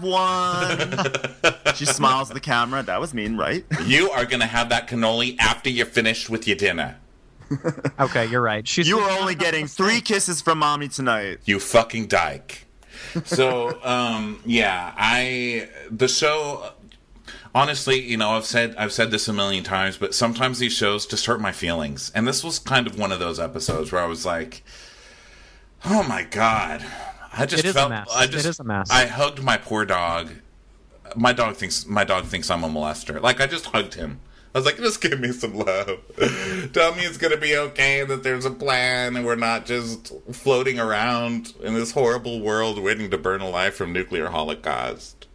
A: one. She smiles at the camera. That was mean, right?
B: You are going to have that cannoli after you're finished with your dinner.
C: Okay, you're right. She's
A: you are only getting three kisses from mommy tonight.
B: You fucking dyke. So, um, yeah, I the show... Honestly, you know, I've said I've said this a million times, but sometimes these shows just hurt my feelings. And this was kind of one of those episodes where I was like, "Oh my God!" I just
C: it is
B: felt
C: a mess.
B: I just
C: it is a mess.
B: I hugged my poor dog. My dog thinks my dog thinks I'm a molester. Like I just hugged him. I was like, "Just give me some love. Tell me it's gonna be okay. That there's a plan, and we're not just floating around in this horrible world waiting to burn alive from nuclear holocaust."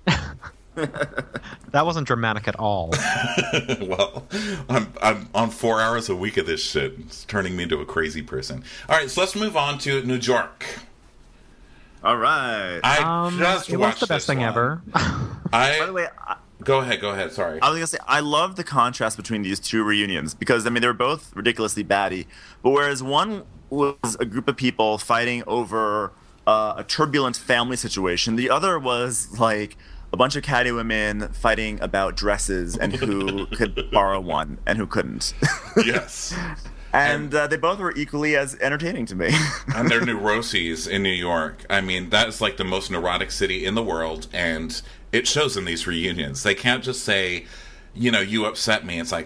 C: That wasn't dramatic at all.
B: Well, I'm I'm on four hours a week of this shit. It's turning me into a crazy person. All right, so let's move on to New York.
A: All right.
B: I
C: um,
B: just
C: it
B: watched
C: was the best thing
B: one.
C: ever.
B: I,
A: By the way, I,
B: go ahead, go ahead. Sorry.
A: I was gonna say I love the contrast between these two reunions because I mean they were both ridiculously batty, but whereas one was a group of people fighting over uh, a turbulent family situation, the other was like a bunch of catty women fighting about dresses and who could borrow one and who couldn't.
B: Yes.
A: And,
B: and
A: uh, they both were equally as entertaining to me.
B: And their neuroses in New York. I mean, that is like the most neurotic city in the world, and it shows in these reunions. They can't just say, you know, you upset me. It's like,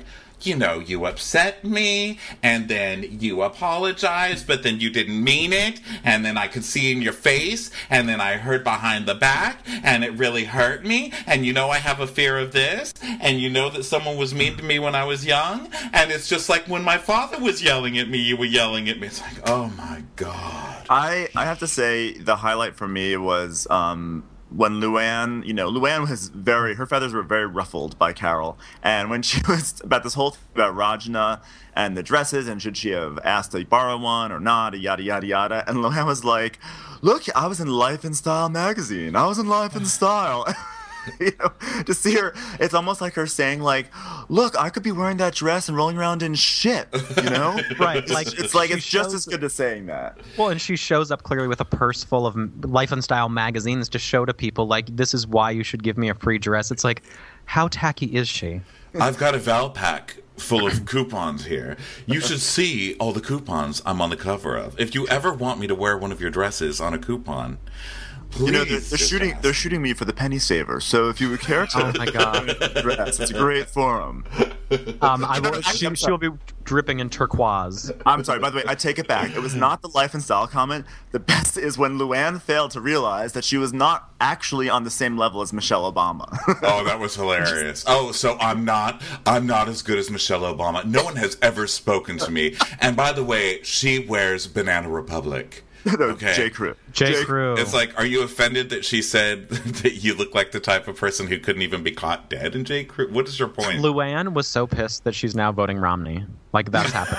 B: you know, you upset me, and then you apologized, but then you didn't mean it, and then I could see in your face, and then I heard behind the back, and it really hurt me, and you know I have a fear of this, and you know that someone was mean to me when I was young, and it's just like when my father was yelling at me, you were yelling at me. It's like, oh my God.
A: I, I have to say the highlight for me was um, when Luann, you know, Luann was very, her feathers were very ruffled by Carol. And when she was about this whole thing about Rajna and the dresses and should she have asked to borrow one or not, yada, yada, yada. And Luann was like, look, I was in Life and Style magazine. I was in Life and Style. You know, to see her, it's almost like her saying, like, look, I could be wearing that dress and rolling around in shit, you know?
C: Right. Like,
A: it's, it's like, it's
C: shows,
A: just as good as saying that.
C: Well, and she shows up clearly with a purse full of Life and Style magazines to show to people, like, this is why you should give me a free dress. It's like, how tacky is she?
B: I've got a Valpak full of coupons here. You should see all the coupons I'm on the cover of. If you ever want me to wear one of your dresses on a coupon, please.
A: You know, they're, they're shooting.
B: ask.
A: They're shooting me for the penny saver. So if you would care to,
C: Oh my God.
A: dress, it's a great forum.
C: Um, I
A: No,
C: will,
A: no,
C: she,
A: I'm
C: she'll be dripping in turquoise.
A: I'm sorry. By the way, I take it back. It was not the Life and Style comment. The best is when Luann failed to realize that she was not actually on the same level as Michelle Obama.
B: Oh, that was hilarious. Oh, so I'm not I'm not as good as Michelle Obama. No one has ever spoken to me. And by the way, she wears Banana Republic.
A: No,
B: Okay.
A: J. Crew.
C: J. Crew.
B: It's like, are you offended that she said that you look like the type of person who couldn't even be caught dead in J. Crew? What is your point?
C: Luann was so pissed that she's now voting Romney. Like, that's happened.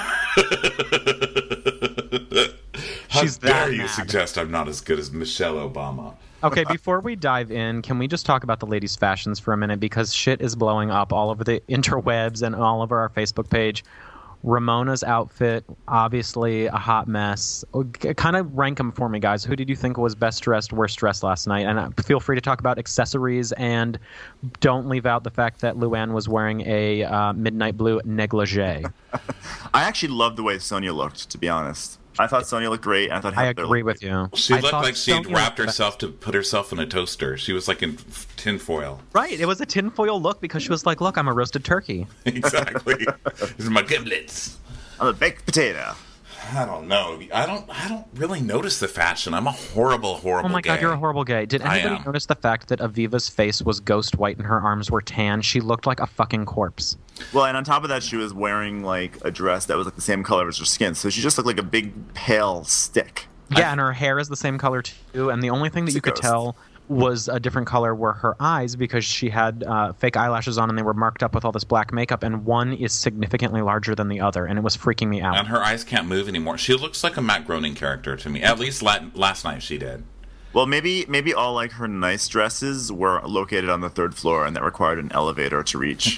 B: How
C: She's
B: dare
C: that
B: you
C: mad.
B: suggest I'm not as good as Michelle Obama?
C: Okay, before we dive in, can we just talk about the ladies' fashions for a minute? Because shit is blowing up all over the interwebs and all over our Facebook page. Ramona's outfit, obviously a hot mess. Kind of rank them for me, guys. Who did you think was best dressed, worst dressed last night? And uh, feel free to talk about accessories, and don't leave out the fact that Luann was wearing a uh, midnight blue negligee.
A: I actually loved the way Sonia looked, to be honest. I thought Sonia looked great. And I thought
C: I
A: Heather
C: agree
A: looked
C: with you.
B: She
C: I
B: looked
C: thought
B: like she'd
C: Sonia
B: wrapped
C: looked
B: herself to put herself in a toaster. She was like in tinfoil.
C: Right, it was a tinfoil look because she was like, look, I'm a roasted turkey.
B: Exactly. These are my giblets.
A: I'm a baked potato.
B: I don't know. I don't. I don't really notice the fashion. I'm a horrible, horrible.
C: Oh my
B: gay.
C: God, you're a horrible gay. Did
B: I
C: anybody
B: am.
C: notice the fact that Aviva's face was ghost white and her arms were tan? She looked like a fucking corpse.
A: Well, and on top of that, she was wearing like a dress that was like the same color as her skin, so she just looked like a big pale stick.
C: Yeah, and her hair is the same color too. And the only thing that
A: She's
C: you
A: a
C: could
A: ghost.
C: tell was a different color were her eyes because she had uh, fake eyelashes on and they were marked up with all this black makeup. And one is significantly larger than the other, and it was freaking me out.
B: And her eyes can't move anymore. She looks like a Matt Groening character to me. At least la- last night she did.
A: Well, maybe maybe all like her nice dresses were located on the third floor, and that required an elevator to reach.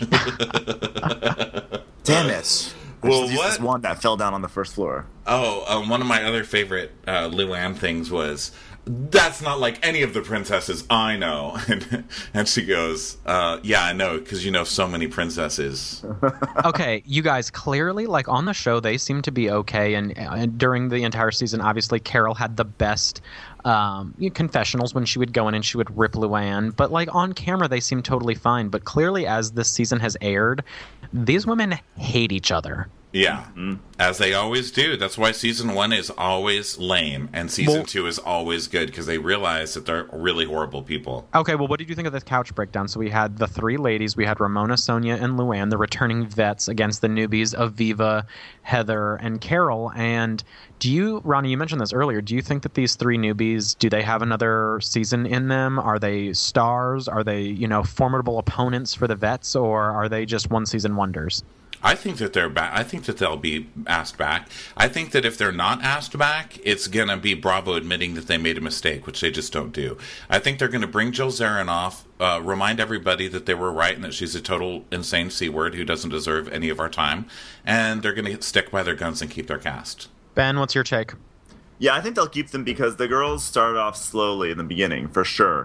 A: Damn it! I
B: Well,
A: just used this
B: what-
A: one that fell down on the first floor.
B: Oh, um, one of my other favorite uh, Luann things was, that's not like any of the princesses I know. And, and she goes, uh, yeah, I know, because you know so many princesses.
C: Okay, you guys, clearly, like, on the show, they seem to be okay. And, and during the entire season, obviously, Carol had the best um, you know, confessionals when she would go in and she would rip Luann. But, like, on camera, they seem totally fine. But clearly, as this season has aired, these women hate each other.
B: Yeah, as they always do. That's why season one is always lame, and season
C: Well-
B: two is always good, because they realize that they're really horrible people.
C: Okay, well, what did you think of the couch breakdown? So we had the three ladies. We had Ramona, Sonia, and Luann, the returning vets against the newbies, Aviva, Heather, and Carol. And do you, Ronnie, you mentioned this earlier, do you think that these three newbies, do they have another season in them? Are they stars? Are they, you know, formidable opponents for the vets? Or are they just one-season wonders?
B: I think that they're back. I think that they'll be asked back. I think that if they're not asked back, it's going to be Bravo admitting that they made a mistake, which they just don't do. I think they're going to bring Jill Zarin off, uh, remind everybody that they were right and that she's a total insane C-word who doesn't deserve any of our time, and they're going to stick by their guns and keep their cast.
C: Ben, what's your take?
A: Yeah, I think they'll keep them because the girls started off slowly in the beginning, for sure.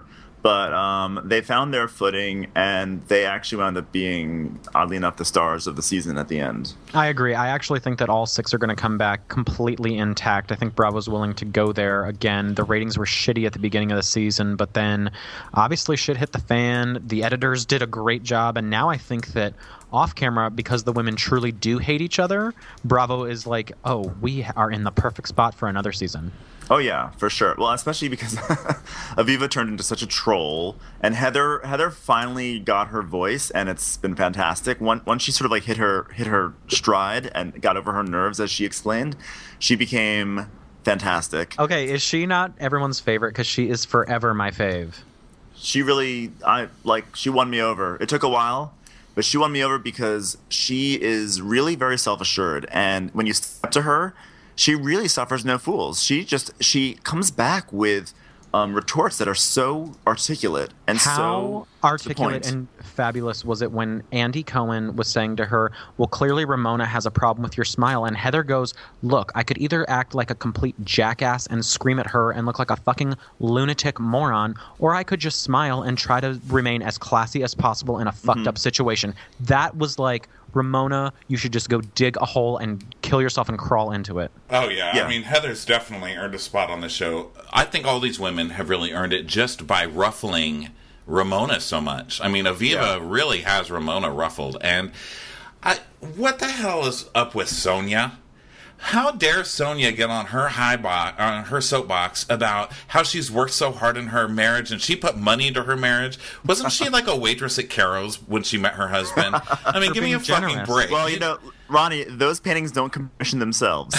A: But um, they found their footing, and they actually wound up being, oddly enough, the stars of the season at the end.
C: I agree. I actually think that all six are going to come back completely intact. I think Bravo's willing to go there again. The ratings were shitty at the beginning of the season, but then obviously shit hit the fan. The editors did a great job, and now I think that off camera, because the women truly do hate each other, Bravo is like, oh, we are in the perfect spot for another season.
A: Oh yeah, for sure. Well, especially because Aviva turned into such a troll, and Heather Heather finally got her voice, and it's been fantastic. Once once she sort of like hit her hit her stride and got over her nerves, as she explained, she became fantastic.
C: Okay, is she not everyone's favorite? Because she is forever my fave.
A: She really, I like, she won me over. It took a while, but she won me over because she is really very self-assured, and when you step to her, she really suffers no fools. She just she comes back with um, retorts that are so articulate and
C: How
A: so
C: articulate and fabulous was it when Andy Cohen was saying to her, well, clearly Ramona has a problem with your smile, and Heather goes, look, I could either act like a complete jackass and scream at her and look like a fucking lunatic moron, or I could just smile and try to remain as classy as possible in a fucked mm-hmm. up situation. That was like, Ramona, you should just go dig a hole and kill yourself and crawl into it.
B: Oh, yeah.
A: yeah.
B: I mean, Heather's definitely earned a spot on the show. I think all these women have really earned it just by ruffling Ramona so much. I mean, Aviva yeah. really has Ramona ruffled. And I, what the hell is up with Sonia? How dare Sonia get on her high box, on her soapbox about how she's worked so hard in her marriage and she put money into her marriage? Wasn't she like a waitress at Carol's when she met her husband? I mean, give me a
C: generous.
B: fucking break.
A: Well, you know, Ronnie, those paintings don't commission themselves.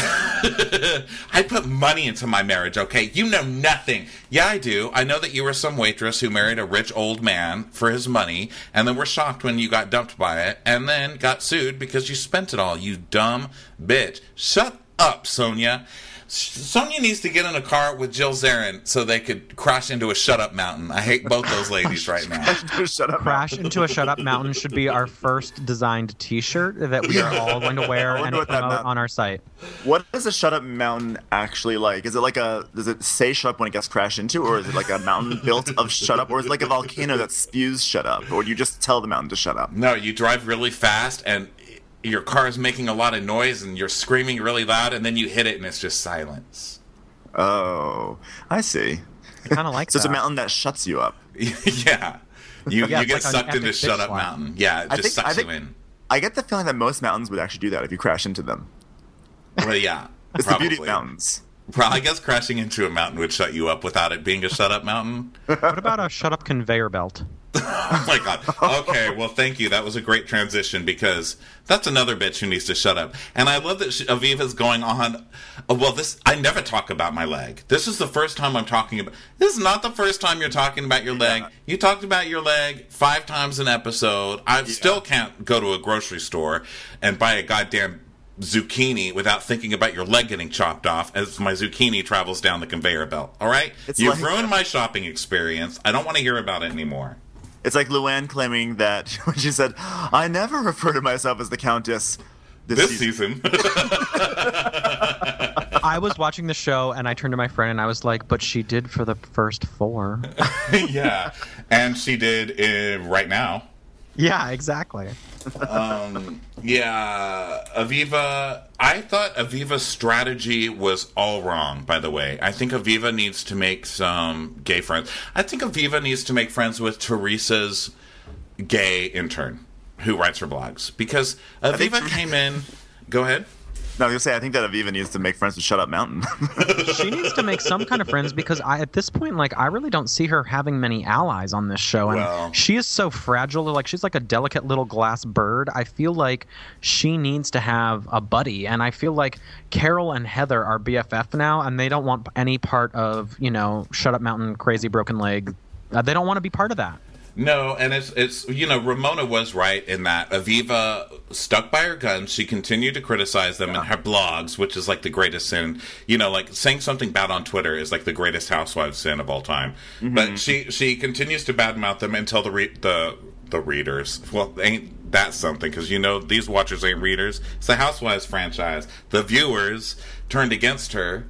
B: I put money into my marriage, okay? You know nothing. Yeah, I do. I know that you were some waitress who married a rich old man for his money and then were shocked when you got dumped by it and then got sued because you spent it all, you dumb bitch. Shut up, Sonia. Sonia needs to get in a car with Jill Zarin so they could crash into a shut-up mountain. I hate both those ladies right now.
C: Crash into a shut-up mountain should be our first designed T-shirt that we are all going to wear and promote on our site.
A: What is a shut-up mountain actually like? Is it like a, does it say shut up when it gets crashed into, or is it like a mountain built of shut up, or is it like a volcano that spews shut up, or do you just tell the mountain to shut up?
B: No, you drive really fast and your car is making a lot of noise and you're screaming really loud and then you hit it and it's just silence.
A: Oh, I see.
C: I kind of like
A: so
C: that.
A: So it's a mountain that shuts you up.
B: yeah. You,
C: yeah,
B: you get
C: like
B: sucked into Shut Up Mountain. Yeah, it
A: I
B: just
A: think,
B: sucks
A: I think,
B: you in.
A: I get the feeling that most mountains would actually do that if you crash into them.
B: Well, yeah.
A: It's
B: probably.
A: the beauty of mountains.
B: Well, I guess crashing into a mountain would shut you up without it being a shut-up mountain.
C: What about a shut-up conveyor belt?
B: Oh, my God. Okay, well, thank you. That was a great transition because that's another bitch who needs to shut up. And I love that she, Aviva's going on. Oh, well, this I never talk about my leg. This is the first time I'm talking about. This is not the first time you're talking about your leg. Yeah. You talked about your leg five times an episode. I yeah. still can't go to a grocery store and buy a goddamn zucchini without thinking about your leg getting chopped off as my zucchini travels down the conveyor belt. All right? It's You've like, ruined my shopping experience. I don't want to hear about it anymore.
A: It's like Luann claiming that when she said, I never refer to myself as the Countess this,
B: this
A: season.
B: season.
C: I was watching the show and I turned to my friend and I was like, but she did for the first four.
B: Yeah. And she did in Right Now.
C: Yeah, exactly.
B: um, yeah, Aviva, I thought Aviva's strategy was all wrong, by the way. I think Aviva needs to make some gay friends. I think Aviva needs to make friends with Teresa's gay intern who writes her blogs. Because Aviva came in... Go ahead.
A: No, I was going to say, I think that Aviva needs to make friends with Shut Up Mountain.
C: She needs to make some kind of friends because I, at this point, like, I really don't see her having many allies on this show. And
B: well,
C: she is so fragile. Like, she's like a delicate little glass bird. I feel like she needs to have a buddy. And I feel like Carol and Heather are B F F now, and they don't want any part of, you know, Shut Up Mountain, Crazy Broken Leg. Uh, they don't want to be part of that.
B: No, and it's, it's you know, Ramona was right in that Aviva stuck by her guns. She continued to criticize them yeah. in her blogs, which is like the greatest sin. You know, like saying something bad on Twitter is like the greatest housewives sin of all time. Mm-hmm. But she she continues to badmouth them until the re- the the readers. Well, ain't that something? Because, you know, these watchers ain't readers. It's the Housewives franchise. The viewers turned against her.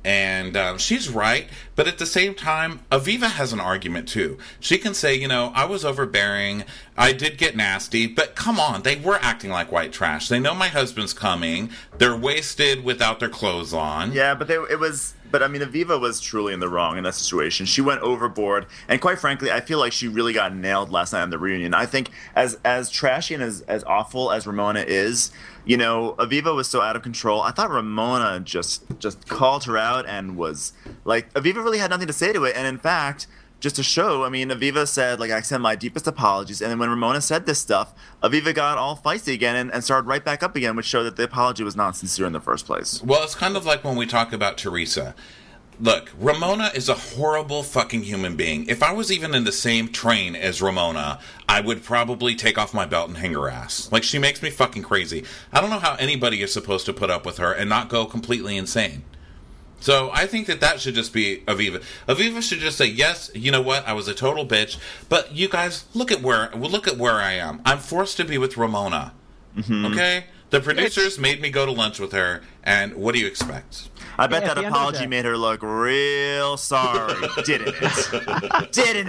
B: And um, she's right, but at the same time, Aviva has an argument too. She can say, you know, I was overbearing, I did get nasty, but come on, they were acting like white trash. They know my husband's coming, they're wasted without their clothes on.
A: Yeah, but they, it was... But, I mean, Aviva was truly in the wrong in that situation. She went overboard. And quite frankly, I feel like she really got nailed last night on the reunion. I think as as trashy and as, as awful as Ramona is, you know, Aviva was so out of control. I thought Ramona just just called her out and was, like, Aviva really had nothing to say to it. And, in fact, just to show, I mean, Aviva said, like, I send my deepest apologies. And then when Ramona said this stuff, Aviva got all feisty again and, and started right back up again, which showed that the apology was not sincere in the first place.
B: Well, it's kind of like when we talk about Teresa. Look, Ramona is a horrible fucking human being. If I was even in the same train as Ramona, I would probably take off my belt and hang her ass. Like, she makes me fucking crazy. I don't know how anybody is supposed to put up with her and not go completely insane. So I think that that should just be Aviva. Aviva should just say, yes, you know what, I was a total bitch, but you guys, look at where look at where I am. I'm forced to be with Ramona. Mm-hmm. Okay? The producers made me go to lunch with her, and what do you expect?
A: I bet yeah, that apology made her look real sorry, didn't it? Didn't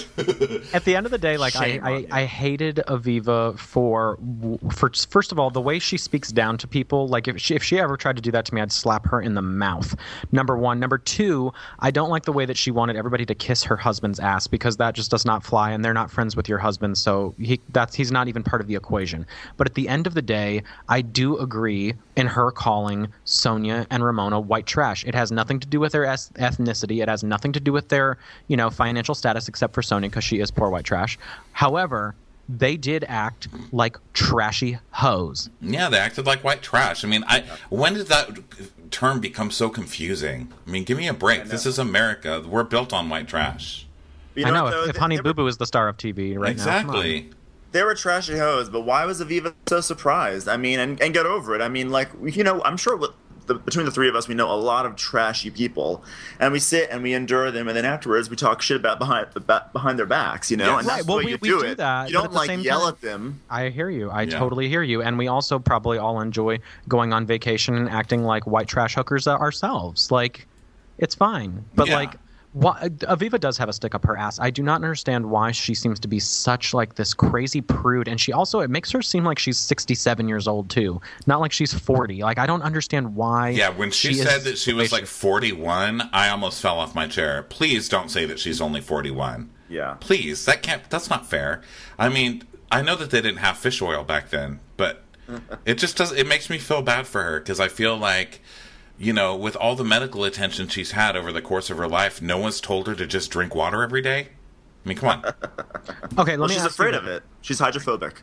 A: it?
C: At the end of the day, like I, I, I hated Aviva for, for first of all, the way she speaks down to people. Like if she, if she ever tried to do that to me, I'd slap her in the mouth. Number one. Number two, I don't like the way that she wanted everybody to kiss her husband's ass, because that just does not fly, and they're not friends with your husband, so he that's he's not even part of the equation. But at the end of the day, I do agree in her calling Sonia and Ramona white trash. It has nothing to do with their ethnicity. It has nothing to do with their, you know, financial status, except for Sonia, because she is poor white trash. However, they did act like trashy hoes.
B: Yeah, they acted like white trash. I mean, I when did that term become so confusing? I mean, give me a break. This is America. We're built on white trash.
A: You know,
C: I know.
A: though,
C: if, if Honey Boo Boo is the star of T V right
B: exactly.
C: now. Exactly.
A: They were trashy hoes, but why was Aviva so surprised? I mean, and, and get over it. I mean, like, you know, I'm sure what, the, between the three of us, we know a lot of trashy people, and we sit and we endure them, and then afterwards we talk shit about behind behind their backs, you know?
B: Yeah.
A: And that's
C: right. Well,
A: the way
C: we,
A: you
C: we
A: do,
C: do
A: it.
C: that.
A: You don't, like, yell
C: time,
A: at them.
C: I hear you. I
B: yeah.
C: totally hear you. And we also probably all enjoy going on vacation and acting like white trash hookers ourselves. Like, it's fine. But,
B: yeah.
C: like... Well, Aviva does have a stick up her ass. I do not understand why she seems to be such like this crazy prude, and she also it makes her seem like she's sixty-seven years old too, not like she's forty. Like I don't understand why.
B: Yeah, when she,
C: she
B: said that she was like forty-one, I almost fell off my chair. Please don't say that she's only forty-one.
A: Yeah,
B: please, that can't. That's not fair. I mean, I know that they didn't have fish oil back then, but it just does. It makes me feel bad for her because I feel like. You know, with all the medical attention she's had over the course of her life, no one's told her to just drink water every day? I mean, come on.
C: Okay, let
A: well,
C: me
A: she's
C: ask
A: afraid
C: you
A: of it. She's hydrophobic.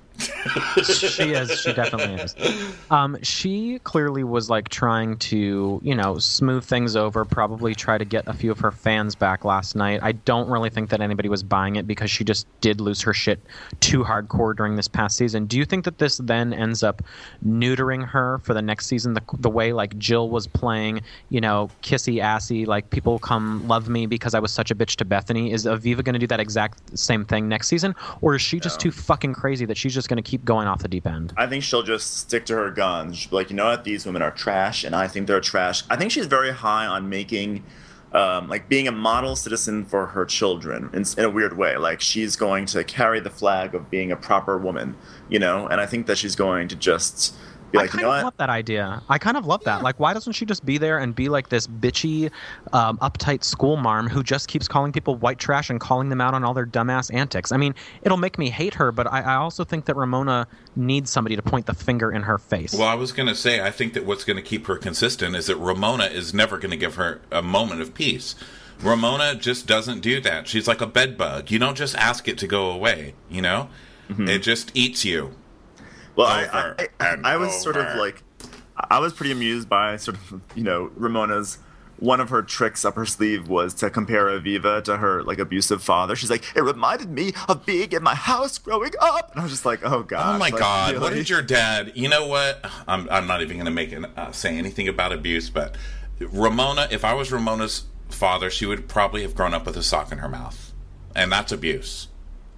C: She is. She definitely is. Um, she clearly was like trying to, you know, smooth things over, probably try to get a few of her fans back last night. I don't really think that anybody was buying it because she just did lose her shit too hardcore during this past season. Do you think that this then ends up neutering her for the next season? The, the way like Jill was playing, you know, kissy assy, like people come love me because I was such a bitch to Bethany. Is Aviva going to do that exact same thing next season, or is she just
A: No.
C: too fucking crazy that she's just going to keep going off the deep end?
A: I think she'll just stick to her guns. She'll be like, you know what, these women are trash, and I think they're trash. I think she's very high on making, um, like, being a model citizen for her children in, in a weird way. Like, she's going to carry the flag of being a proper woman, you know? And I think that she's going to just be like,
C: I kind
A: you know
C: of
A: what?
C: love that idea. I kind of love that. Like, why doesn't she just be there and be like this bitchy, um, uptight school marm who just keeps calling people white trash and calling them out on all their dumbass antics? I mean, it'll make me hate her, but I, I also think that Ramona needs somebody to point the finger in her face.
B: Well, I was going to say, I think that what's going to keep her consistent is that Ramona is never going to give her a moment of peace. Ramona just doesn't do that. She's like a bed bug. You don't just ask it to go away, you know? Mm-hmm. It just eats you.
A: Well, I, I, I, I was over. sort of like, I was pretty amused by sort of, you know, Ramona's, one of her tricks up her sleeve was to compare Aviva to her, like, abusive father. She's like, it reminded me of being in my house growing up. And I was just like, oh, God.
B: Oh, my
A: like,
B: God.
A: Really?
B: What did your dad, you know what? I'm, I'm not even going to make an, uh, say anything about abuse, but Ramona, if I was Ramona's father, she would probably have grown up with a sock in her mouth. And that's abuse.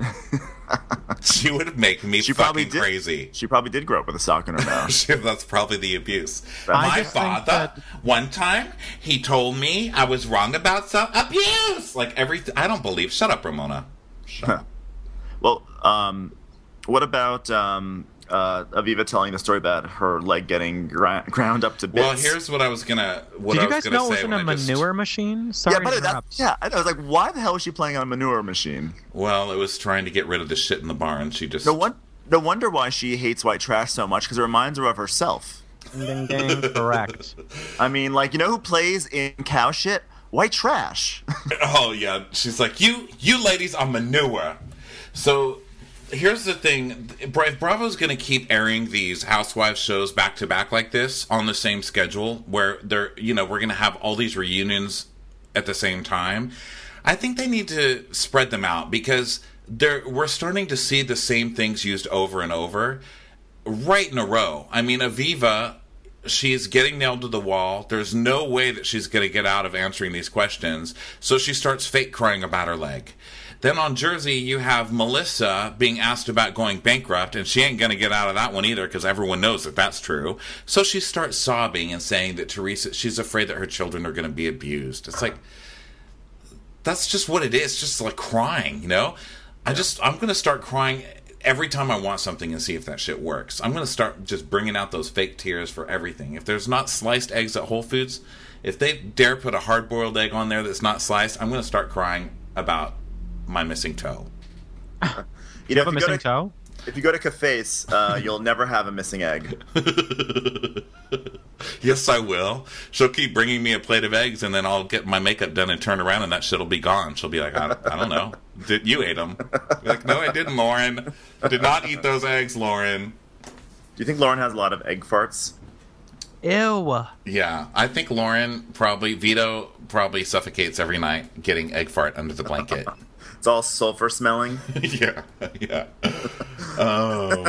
B: She would make me
A: She probably
B: fucking
A: did.
B: crazy.
A: She probably did grow up with a sock in her mouth.
B: That's probably the abuse.
C: I
B: My
C: just think
B: father,
C: that-
B: one time, he told me I was wrong about some abuse. Like everything. I don't believe. Shut up, Ramona. Shut up.
A: Well, um, what about um, uh, Aviva telling the story about her leg getting gra- ground up to bits?
B: Well, here's what I was gonna. What
C: Did
B: I
C: you
B: was
C: guys
B: gonna
C: know it
B: say
C: wasn't a
B: when I just-
C: manure machine? Sorry
A: yeah,
C: to
A: but that,
C: interrupt.
A: yeah, I was like, why the hell is she playing on a manure machine?
B: Well, it was trying to get rid of the shit in the barn. She just.
A: No one, no wonder why she hates white trash so much, because it reminds her of herself.
C: Ding, ding, ding. Correct.
A: I mean, like, you know who plays in cow shit? White trash.
B: Oh yeah, she's like, you, you ladies are manure. So. Here's the thing. If Bravo's going to keep airing these Housewives shows back to back like this on the same schedule, where they're, you know, we're going to have all these reunions at the same time, I think they need to spread them out because they're, we're starting to see the same things used over and over right in a row. I mean, Aviva, she's getting nailed to the wall. There's no way that she's going to get out of answering these questions. So she starts fake crying about her leg. Then on Jersey, you have Melissa being asked about going bankrupt, and she ain't going to get out of that one either because everyone knows that that's true. So she starts sobbing and saying that Teresa, she's afraid that her children are going to be abused. It's like, that's just what it is, just like crying, you know? I just, I'm going to start crying every time I want something and see if that shit works. I'm going to start just bringing out those fake tears for everything. If there's not sliced eggs at Whole Foods, if they dare put a hard-boiled egg on there that's not sliced, I'm going to start crying about my missing toe.
A: You know,
C: Have a
A: if you go
C: missing
A: to,
C: toe?
A: if you go to cafes, uh, you'll never have a missing egg.
B: Yes, I will. She'll keep bringing me a plate of eggs, and then I'll get my makeup done and turn around, and that shit'll be gone. She'll be like, I don't, I don't know. Did you ate them? Like, no, I didn't, Lauren. I did not eat those eggs, Lauren.
A: Do you think Lauren has a lot of egg farts?
C: Ew.
B: Yeah, I think Lauren probably, Vito probably suffocates every night getting egg fart under the blanket.
A: It's all sulfur smelling.
B: yeah, yeah. Oh.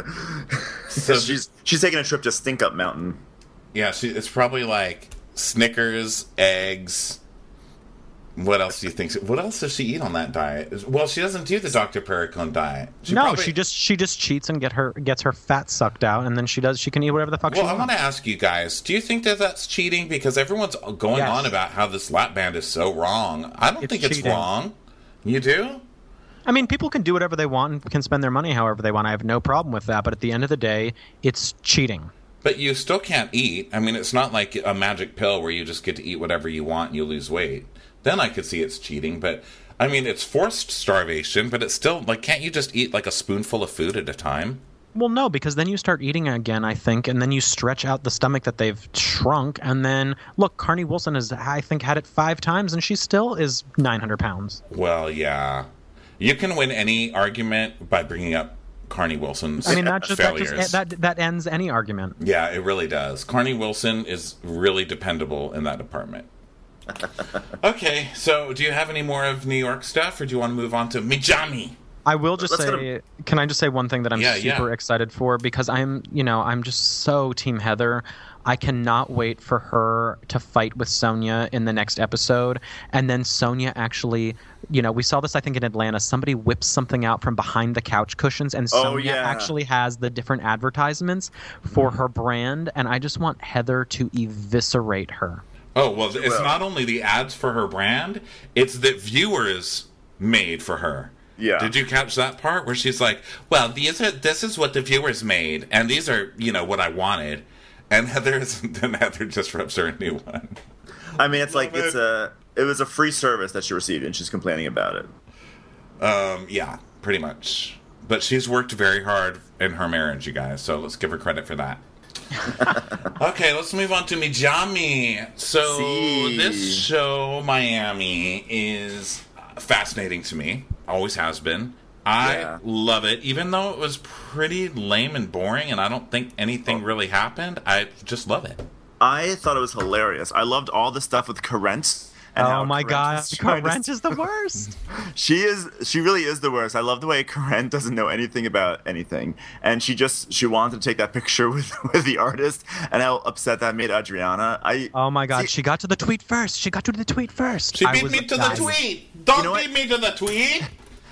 B: So
A: she's she's taking a trip to Stink Up Mountain.
B: yeah, she, it's probably like Snickers, eggs. What else do you think? What else does she eat on that diet? Well, she doesn't do the Doctor Pericone diet. She
C: no,
B: probably-
C: she just she just cheats and get her gets her fat sucked out, and then she does she can eat whatever the fuck
B: Well,
C: she
B: I
C: wants.
B: want to ask you guys: do you think that that's cheating? Because everyone's going
C: Yes.
B: on about how this lap band is so wrong. I don't
C: It's
B: think it's
C: cheating.
B: wrong. You do?
C: I mean, people can do whatever they want and can spend their money however they want. I have no problem with that. But at the end of the day, it's cheating.
B: But you still can't eat. I mean, it's not like a magic pill where you just get to eat whatever you want and you lose weight. Then I could see it's cheating. But, I mean, it's forced starvation, but it's still, like, can't you just eat, like, a spoonful of food at a time?
C: Well, no, because then you start eating again, I think, and then you stretch out the stomach that they've shrunk. And then, look, Carney Wilson has, I think, had it five times, and she still is nine hundred pounds.
B: Well, yeah. You can win any argument by bringing up Carney Wilson's
C: I mean, that just, that,
B: failures.
C: just that, that ends any argument.
B: Yeah, it really does. Carney Wilson is really dependable in that department. Okay, so do you have any more of New York stuff, or do you want to move on to Mijami?
C: I will just
A: Let's
C: say, can I just say one thing that I'm
B: Yeah,
C: super
B: yeah.
C: excited for? Because I'm, you know, I'm just so Team Heather. I cannot wait for her to fight with Sonia in the next episode. And then Sonia actually, you know, we saw this, I think, in Atlanta. Somebody whips something out from behind the couch cushions, and
A: Oh,
C: Sonia
A: yeah.
C: actually has the different advertisements for her brand. And I just want Heather to eviscerate her.
B: Oh, well, it's
A: will.
B: not only the ads for her brand, it's that viewers made for her.
A: Yeah.
B: Did you catch that part where she's like, well, these are, this is what the viewers made, and these are, you know, what I wanted. And Heather's, then Heather just rips her a new one.
A: I mean, it's like
B: Love
A: it's
B: it.
A: a it was a free service that she received, and she's complaining about it.
B: Um, yeah, pretty much. But she's worked very hard in her marriage, you guys, so let's give her credit for that. Okay, let's move on to Mijami. So,
A: See.
B: this show, Miami, is fascinating to me. Always has been. I
A: Yeah.
B: love it. Even though it was pretty lame and boring, and I don't think anything really happened, I just love it.
A: I thought it was hilarious. I loved all the stuff with Karent. And
C: Oh
A: how
C: my
A: Karent
C: god,
A: is trying to-
C: Karent is the worst.
A: She is. She really is the worst. I love the way Karent doesn't know anything about anything, and she just she wanted to take that picture with with the artist, and how upset that made Adriana. I.
C: Oh my god,
A: See-
C: she got to the tweet first. She got to the tweet first.
B: She
C: I
B: beat
C: was
B: me to the
C: dying.
B: tweet. Don't
A: You know
B: beat me to the tweet.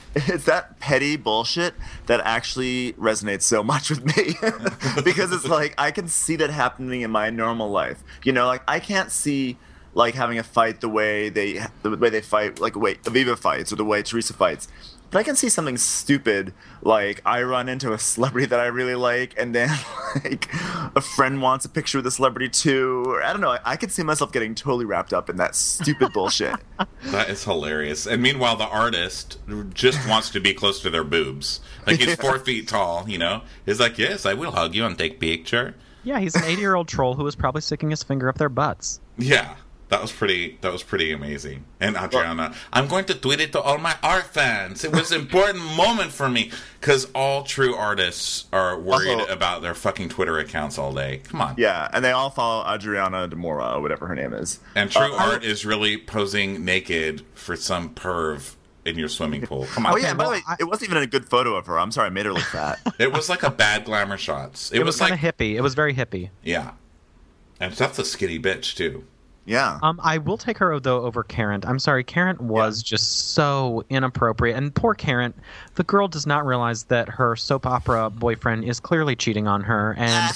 A: it's that petty bullshit that actually resonates so much with me because it's like I can see that happening in my normal life. You know, like I can't see like having a fight the way they the way they fight, like the way Aviva fights or the way Teresa fights. But I can see something stupid, like I run into a celebrity that I really like, and then like a friend wants a picture with the celebrity too, or I don't know. I could see myself getting totally wrapped up in that stupid bullshit.
B: That is hilarious. And meanwhile, the artist just wants to be close to their boobs. Like he's four feet tall, you know. He's like, yes, I will hug you and take picture.
C: Yeah, he's an eighty-year-old troll who was probably sticking his finger up their butts.
B: Yeah. That was pretty. That was pretty amazing. And Adriana, I'm going to tweet it to all my art fans. It was an important moment for me because all true artists are worried
A: Also,
B: about their fucking Twitter accounts all day. Come on.
A: Yeah, and they all follow Adriana Demora or whatever her name is.
B: And true
A: Uh,
B: art is really posing naked for some perv in your swimming pool. Come on.
A: Oh yeah, and by the
C: well,
A: way,
C: I-
A: it wasn't even a good photo of her. I'm sorry, I made her look fat.
B: It was like a bad glamour shots. It,
C: It
B: was,
C: was kind
B: like
C: of hippie. It was very hippie.
B: yeah. And that's a skinny bitch too.
A: Yeah.
C: Um, I will take her though over Karen. I'm sorry, Karen was
A: Yeah.
C: just so inappropriate, and poor Karen. The girl does not realize that her soap opera boyfriend is clearly cheating on her, and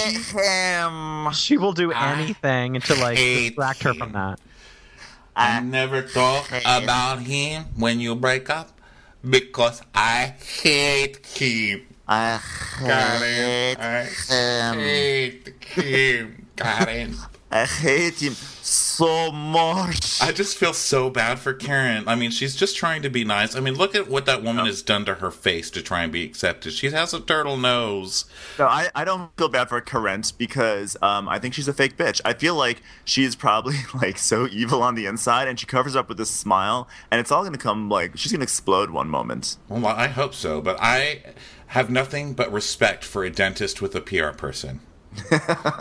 A: him.
C: she will do
B: I
C: anything to like
B: hate
C: distract her from that.
B: I never talk about him when you break up because I hate him.
A: I
B: Karen, I
A: him.
B: hate him. Karen.
A: I hate him so much.
B: I just feel so bad for Karen. I mean, she's just trying to be nice. I mean, look at what that woman has done to her face to try and be accepted. She has a turtle nose.
A: No, I, I don't feel bad for Karen because um, I think she's a fake bitch. I feel like she's probably like so evil on the inside, and she covers up with this smile, and it's all going to come like she's going to explode one moment.
B: Well, I hope so, but I have nothing but respect for a dentist with a P R person.
A: They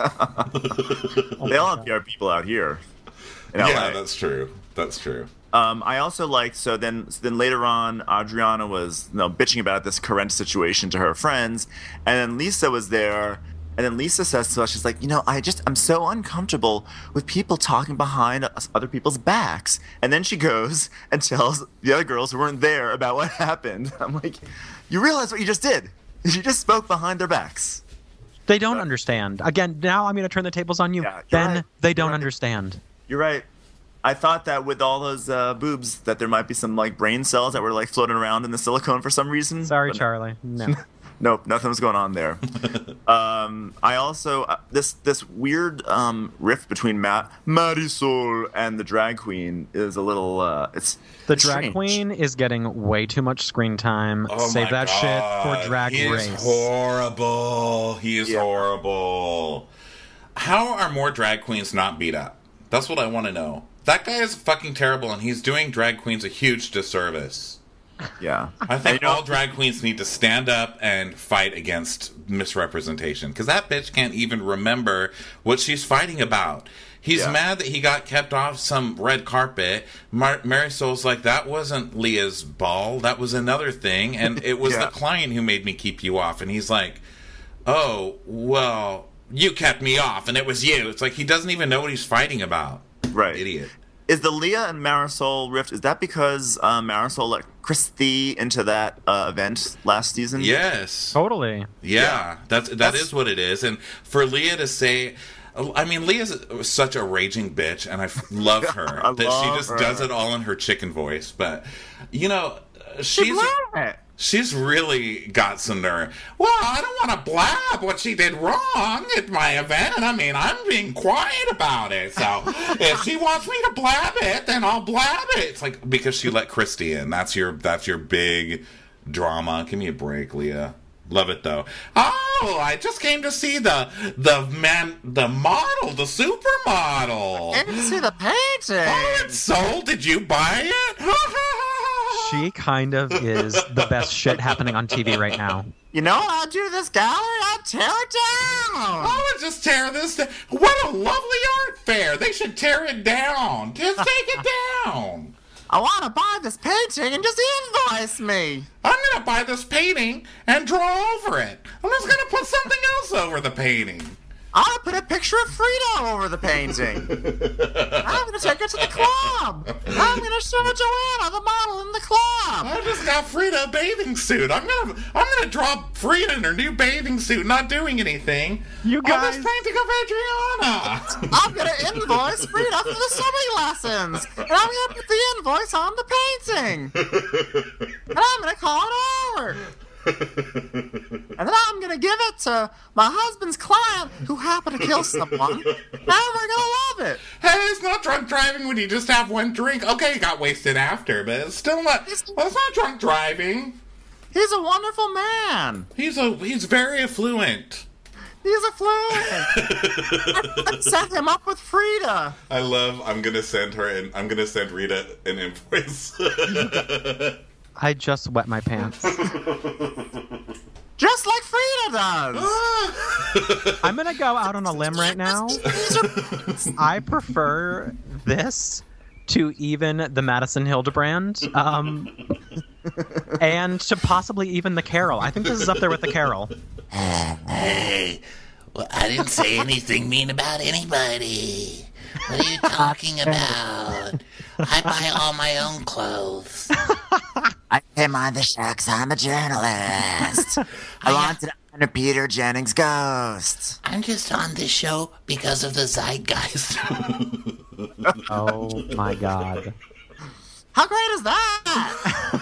A: all have P R people out here in L A.
B: Yeah, that's true. That's true.
A: Um, I also liked so then so then later on Adriana was you know bitching about this Karen situation to her friends, and then Lisa was there, and then Lisa says to us, she's like, you know, I just I'm so uncomfortable with people talking behind us, other people's backs, and then she goes and tells the other girls who weren't there about what happened. I'm like, you realize what you just did? You just spoke behind their backs.
C: They don't understand. Again, now I'm going to turn the tables on you.
A: Yeah, you're
C: then
A: right.
C: they don't
A: You're right.
C: understand.
A: You're right. I thought that with all those uh, boobs, that there might be some like brain cells that were like floating around in the silicone for some reason.
C: Sorry,
A: But
C: Charlie. No.
A: Nope, nothing was going on there. um, I also uh, this this weird um, rift between Ma- Marisol and the drag queen is a little. Uh, it's
C: The
A: it's
C: drag
A: strange.
C: queen is getting way too much screen time.
B: Oh
C: Save
B: my
C: that
B: God.
C: shit for Drag
B: he
C: Race.
B: Is horrible. He is
A: Yeah.
B: horrible. How are more drag queens not beat up? That's what I want to know. That guy is fucking terrible, and he's doing drag queens a huge disservice.
A: Yeah,
B: I think
A: And, you know,
B: all drag queens need to stand up and fight against misrepresentation, because that bitch can't even remember what she's fighting about. He's
A: Yeah.
B: mad that he got kept off some red carpet. Mar- Marisol's like, that wasn't Leah's ball. That was another thing, and it was
A: Yeah.
B: the client who made me keep you off. And he's like, oh, well, you kept me off, and it was you. It's like he doesn't even know what he's fighting about.
A: right?
B: Idiot.
A: Is the Leah and Marisol rift? Is that because uh, Marisol let Christy into that uh, event last season?
B: Yes.
C: Totally.
B: Yeah,
A: Yeah.
B: that's that
A: That's-
B: is what it is. And for Leah to say, I mean, Leah's such a raging bitch, and I f- love her
A: I
B: that she
A: love
B: just
A: her.
B: does it all in her chicken voice. But you know, she's she's really got some nerve. Well, I don't want to blab what she did wrong at my event. I mean, I'm being quiet about it. So if she wants me to blab it, then I'll blab it. It's like because she let Christy in. That's your that's your big drama. Give me a break, Leah. Love it though. Oh, I just came to see the the man, the model, the supermodel.
A: I didn't see the painting.
B: Oh, it's sold. Did you buy it?
C: She kind of is the best shit happening on T V right now.
A: You know what I'll do to this gallery? I'll tear it down.
B: Oh, just tear this down. What a lovely art fair. They should tear it down. Just take it down.
A: I want to buy this painting and just invoice me.
B: I'm going to buy this painting and draw over it. I'm just going to put something else over the painting.
A: I'll put a picture of Frida over the painting. I'm going to take her to the club. I'm going to show Joanna, the model, in the club.
B: I just got Frida a bathing suit. I'm gonna, I'm gonna draw Frida in her new bathing suit, not doing anything.
C: You guys,
B: I'm just painting of Adriana.
A: I'm going to invoice Frida for the swimming lessons, and I'm going to put the invoice on the painting, and I'm going to call it over. And then I'm going to give it to my husband's client who happened to kill someone, and we're going to love it.
B: Hey, it's not drunk driving when you just have one drink. Okay, you got wasted after, but it's still not. Well, it's not drunk driving.
A: He's a wonderful man.
B: He's a he's very affluent.
A: He's affluent. I set him up with Frida.
B: I love. I'm gonna send her and I'm gonna send Rita an invoice.
C: I just wet my pants.
A: Just like Frida does.
C: I'm gonna go out on a limb right now. I prefer this to even the Madison Hildebrand, um, and to possibly even the Carol. I think this is up there with the Carol.
D: Hey, well, I didn't say anything mean about anybody. What are you talking about? I buy all my own clothes.
A: I came on the show because I'm a journalist. I wanted to honor Peter Jennings' ghost.
D: I'm just on this show because of the zeitgeist.
C: Oh my god.
A: How great is that?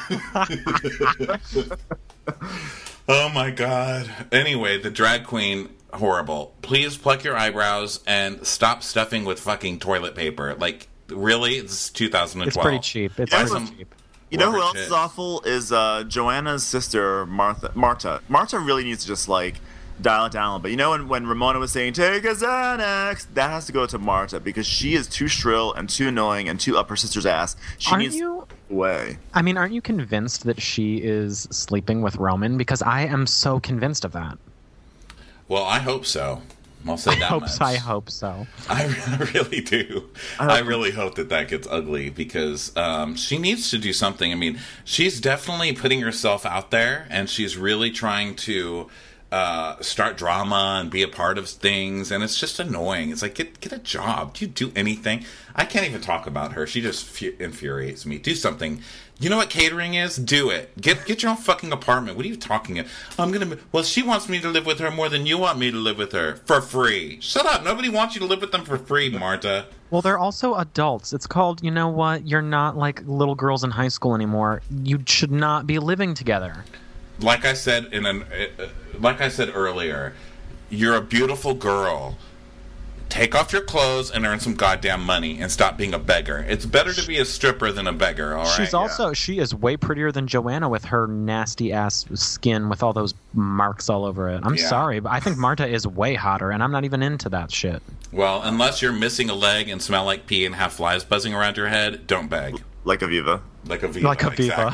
B: Oh my god. Anyway, the drag queen, horrible. Please pluck your eyebrows and stop stuffing with fucking toilet paper. Like, really? It's two thousand twelve.
C: It's pretty cheap. It's
A: Yeah,
C: pretty
A: some-
C: cheap.
A: You know who
B: Rubber
A: else
B: tits.
A: is awful? Is uh, Joanna's sister, Martha. Marta. Marta really needs to just, like, dial it down a little bit. You know when, when Ramona was saying, take a Xanax, that has to go to Marta because she is too shrill and too annoying and too up her sister's ass. She
C: Aren't
A: needs
C: you?
A: away.
C: I mean, aren't you convinced that she is sleeping with Roman? Because I am so convinced of that.
B: Well, I hope so. I'll say
C: I
B: that
C: hope
B: much.
C: so. I hope so.
B: I really do. I, I really hope that that gets ugly because um, she needs to do something. I mean, she's definitely putting herself out there, and she's really trying to uh, start drama and be a part of things, and it's just annoying. It's like, get get a job. Do you do anything? I can't even talk about her. She just fu- infuriates me. Do something. You know what catering is? Do it. Get get your own fucking apartment. What are you talking about? I'm gonna. Well, she wants me to live with her more than you want me to live with her for free. Shut up. Nobody wants you to live with them for free, Marta.
C: Well, they're also adults. It's called, you know what? You're not like little girls in high school anymore. You should not be living together.
B: Like I said in an, uh, like I said earlier, you're a beautiful girl. Take off your clothes and earn some goddamn money and stop being a beggar. It's better to be a stripper than a beggar, all right?
C: She's also, she is way prettier than Joanna with her nasty ass skin with all those marks all over it. I'm
B: Yeah.
C: sorry, but I think Marta is way hotter, and I'm not even into that shit.
B: Well, unless you're missing a leg and smell like pee and have flies buzzing around your head, don't beg.
A: Like Aviva.
B: Like a Viva.
C: Like a Viva.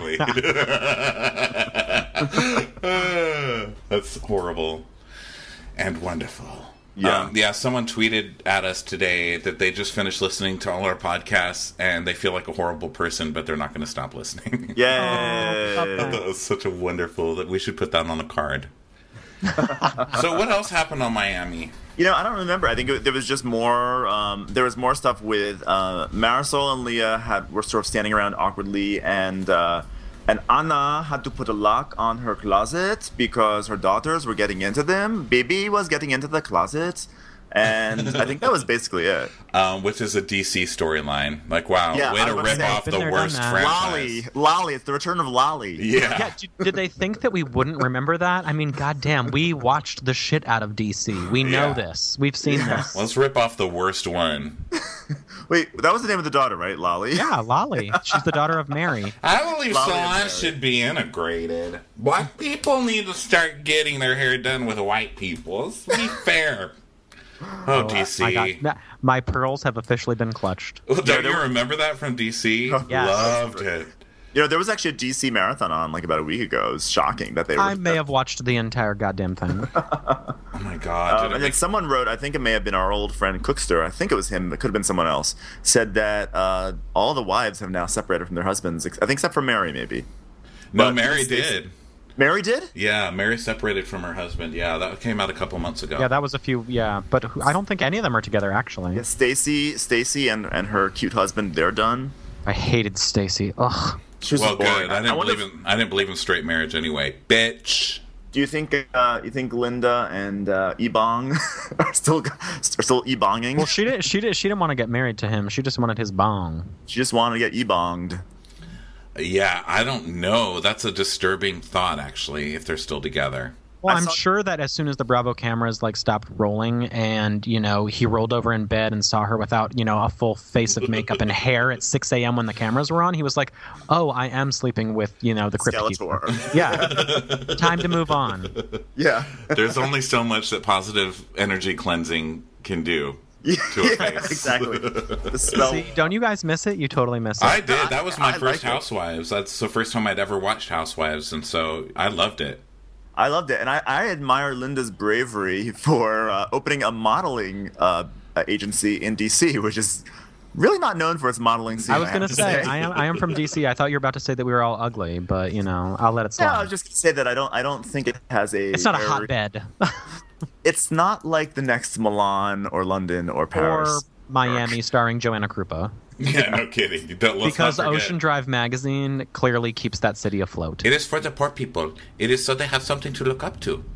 B: Exactly. That's horrible and wonderful.
A: Yeah.
B: Um, yeah, someone tweeted at us today that they just finished listening to all our podcasts and they feel like a horrible person, but they're not going to stop listening.
A: Yay.
B: That was such a wonderful that we should put that on a card. So what else happened on Miami?
A: You know, I don't remember. I think it, there was just more. Um, there was more stuff with uh, Marisol and Leah had were sort of standing around awkwardly, and uh, and Anna had to put a lock on her closet because her daughters were getting into them. Baby was getting into the closet, and I think that was basically it.
B: Um, which is a D C storyline. Like, wow,
A: Yeah,
B: way
A: I
B: to
A: was
B: rip
A: gonna say,
B: off
C: been
B: the
C: there,
B: worst
C: done that.
A: Lolly,
B: franchise.
A: Lolly, it's the return of Lolly.
B: Yeah.
C: Yeah, did, did they think that we wouldn't remember that? I mean, goddamn, we watched the shit out of D C. We know
B: Yeah.
C: this. We've seen this.
B: Let's rip off the worst one.
A: Wait, that was the name of the daughter, right? Lolly?
C: Yeah, Lolly. She's the daughter of Mary.
B: I believe
A: Lolly and
B: salons
A: Mary.
B: should be integrated. Black people need to start getting their hair done with white people. Let's be fair. Oh, D C.
C: I got, my pearls have officially been clutched.
B: Oh,
A: Yeah,
B: don't
A: there
B: you
A: were-
B: remember that from D C?
C: Yes.
B: Loved it.
A: You know, there was actually a D C marathon on like about a week ago. It was shocking that they were.
C: I may have watched the entire goddamn thing.
B: Oh my god.
A: Um,
B: Did it
A: and then
B: make-
A: someone wrote, I think it may have been our old friend Cookster, I think it was him, it could have been someone else, said that uh, all the wives have now separated from their husbands, ex- I think except for Mary, maybe.
B: no,
A: but
B: Mary
A: it's- it's-
B: did.
A: Mary did?
B: Yeah, Mary separated from her husband. Yeah, that came out a couple months ago.
C: Yeah, that was a few. Yeah, but who- I don't think any of them are together actually.
A: Yeah, Stacy, Stacy, and and her cute husband, they're done.
C: I hated Stacy. Ugh.
A: She was
B: Well,
A: boring.
B: good. I didn't
A: wonder
B: believe
A: if-
B: in I didn't believe in straight marriage anyway. Bitch.
A: Do you think uh, you think Linda and uh, Ebong are still are still ebonging?
C: Well, she didn't. She did. She didn't want to get married to him. She just wanted his bong.
A: She just wanted to get ebonged.
B: Yeah, I don't know. That's a disturbing thought, actually, if they're still together.
C: Well,
A: I
C: I'm
A: saw-
C: sure that as soon as the Bravo cameras like stopped rolling, and you know he rolled over in bed and saw her without you know a full face of makeup and hair at six a.m. when the cameras were on, he was like, "Oh, I am sleeping with you know the Crypt Keeper."
A: Skeletor.
C: Yeah, time to move on.
A: Yeah.
B: There's only so much that positive energy cleansing can do to a
A: Yeah,
B: face.
A: exactly. The smell.
C: See, don't you guys miss it? You totally miss it.
B: I did. That was my
A: I
B: first
A: like it.
B: Housewives. That's the first time I'd ever watched Housewives, and so I loved it.
A: I loved it, and I, I admire Linda's bravery for uh, opening a modeling uh, agency in D C, which is really not known for its modeling scene.
C: I was
A: have
C: gonna
A: to
C: say I am. I am from D C. I thought you were about to say that we were all ugly, but you know I'll let it slide.
A: Yeah, I was just gonna say that I don't. I don't think it has a.
C: It's not a
A: very-
C: hotbed.
A: It's not like the next Milan or London or
C: or
A: Paris.
C: Miami, starring Joanna Krupa.
B: Yeah, no kidding. Don't, let's
C: Because
B: not forget.
C: Ocean Drive magazine clearly keeps that city afloat.
B: It is for the poor people. It is so they have something to look up to.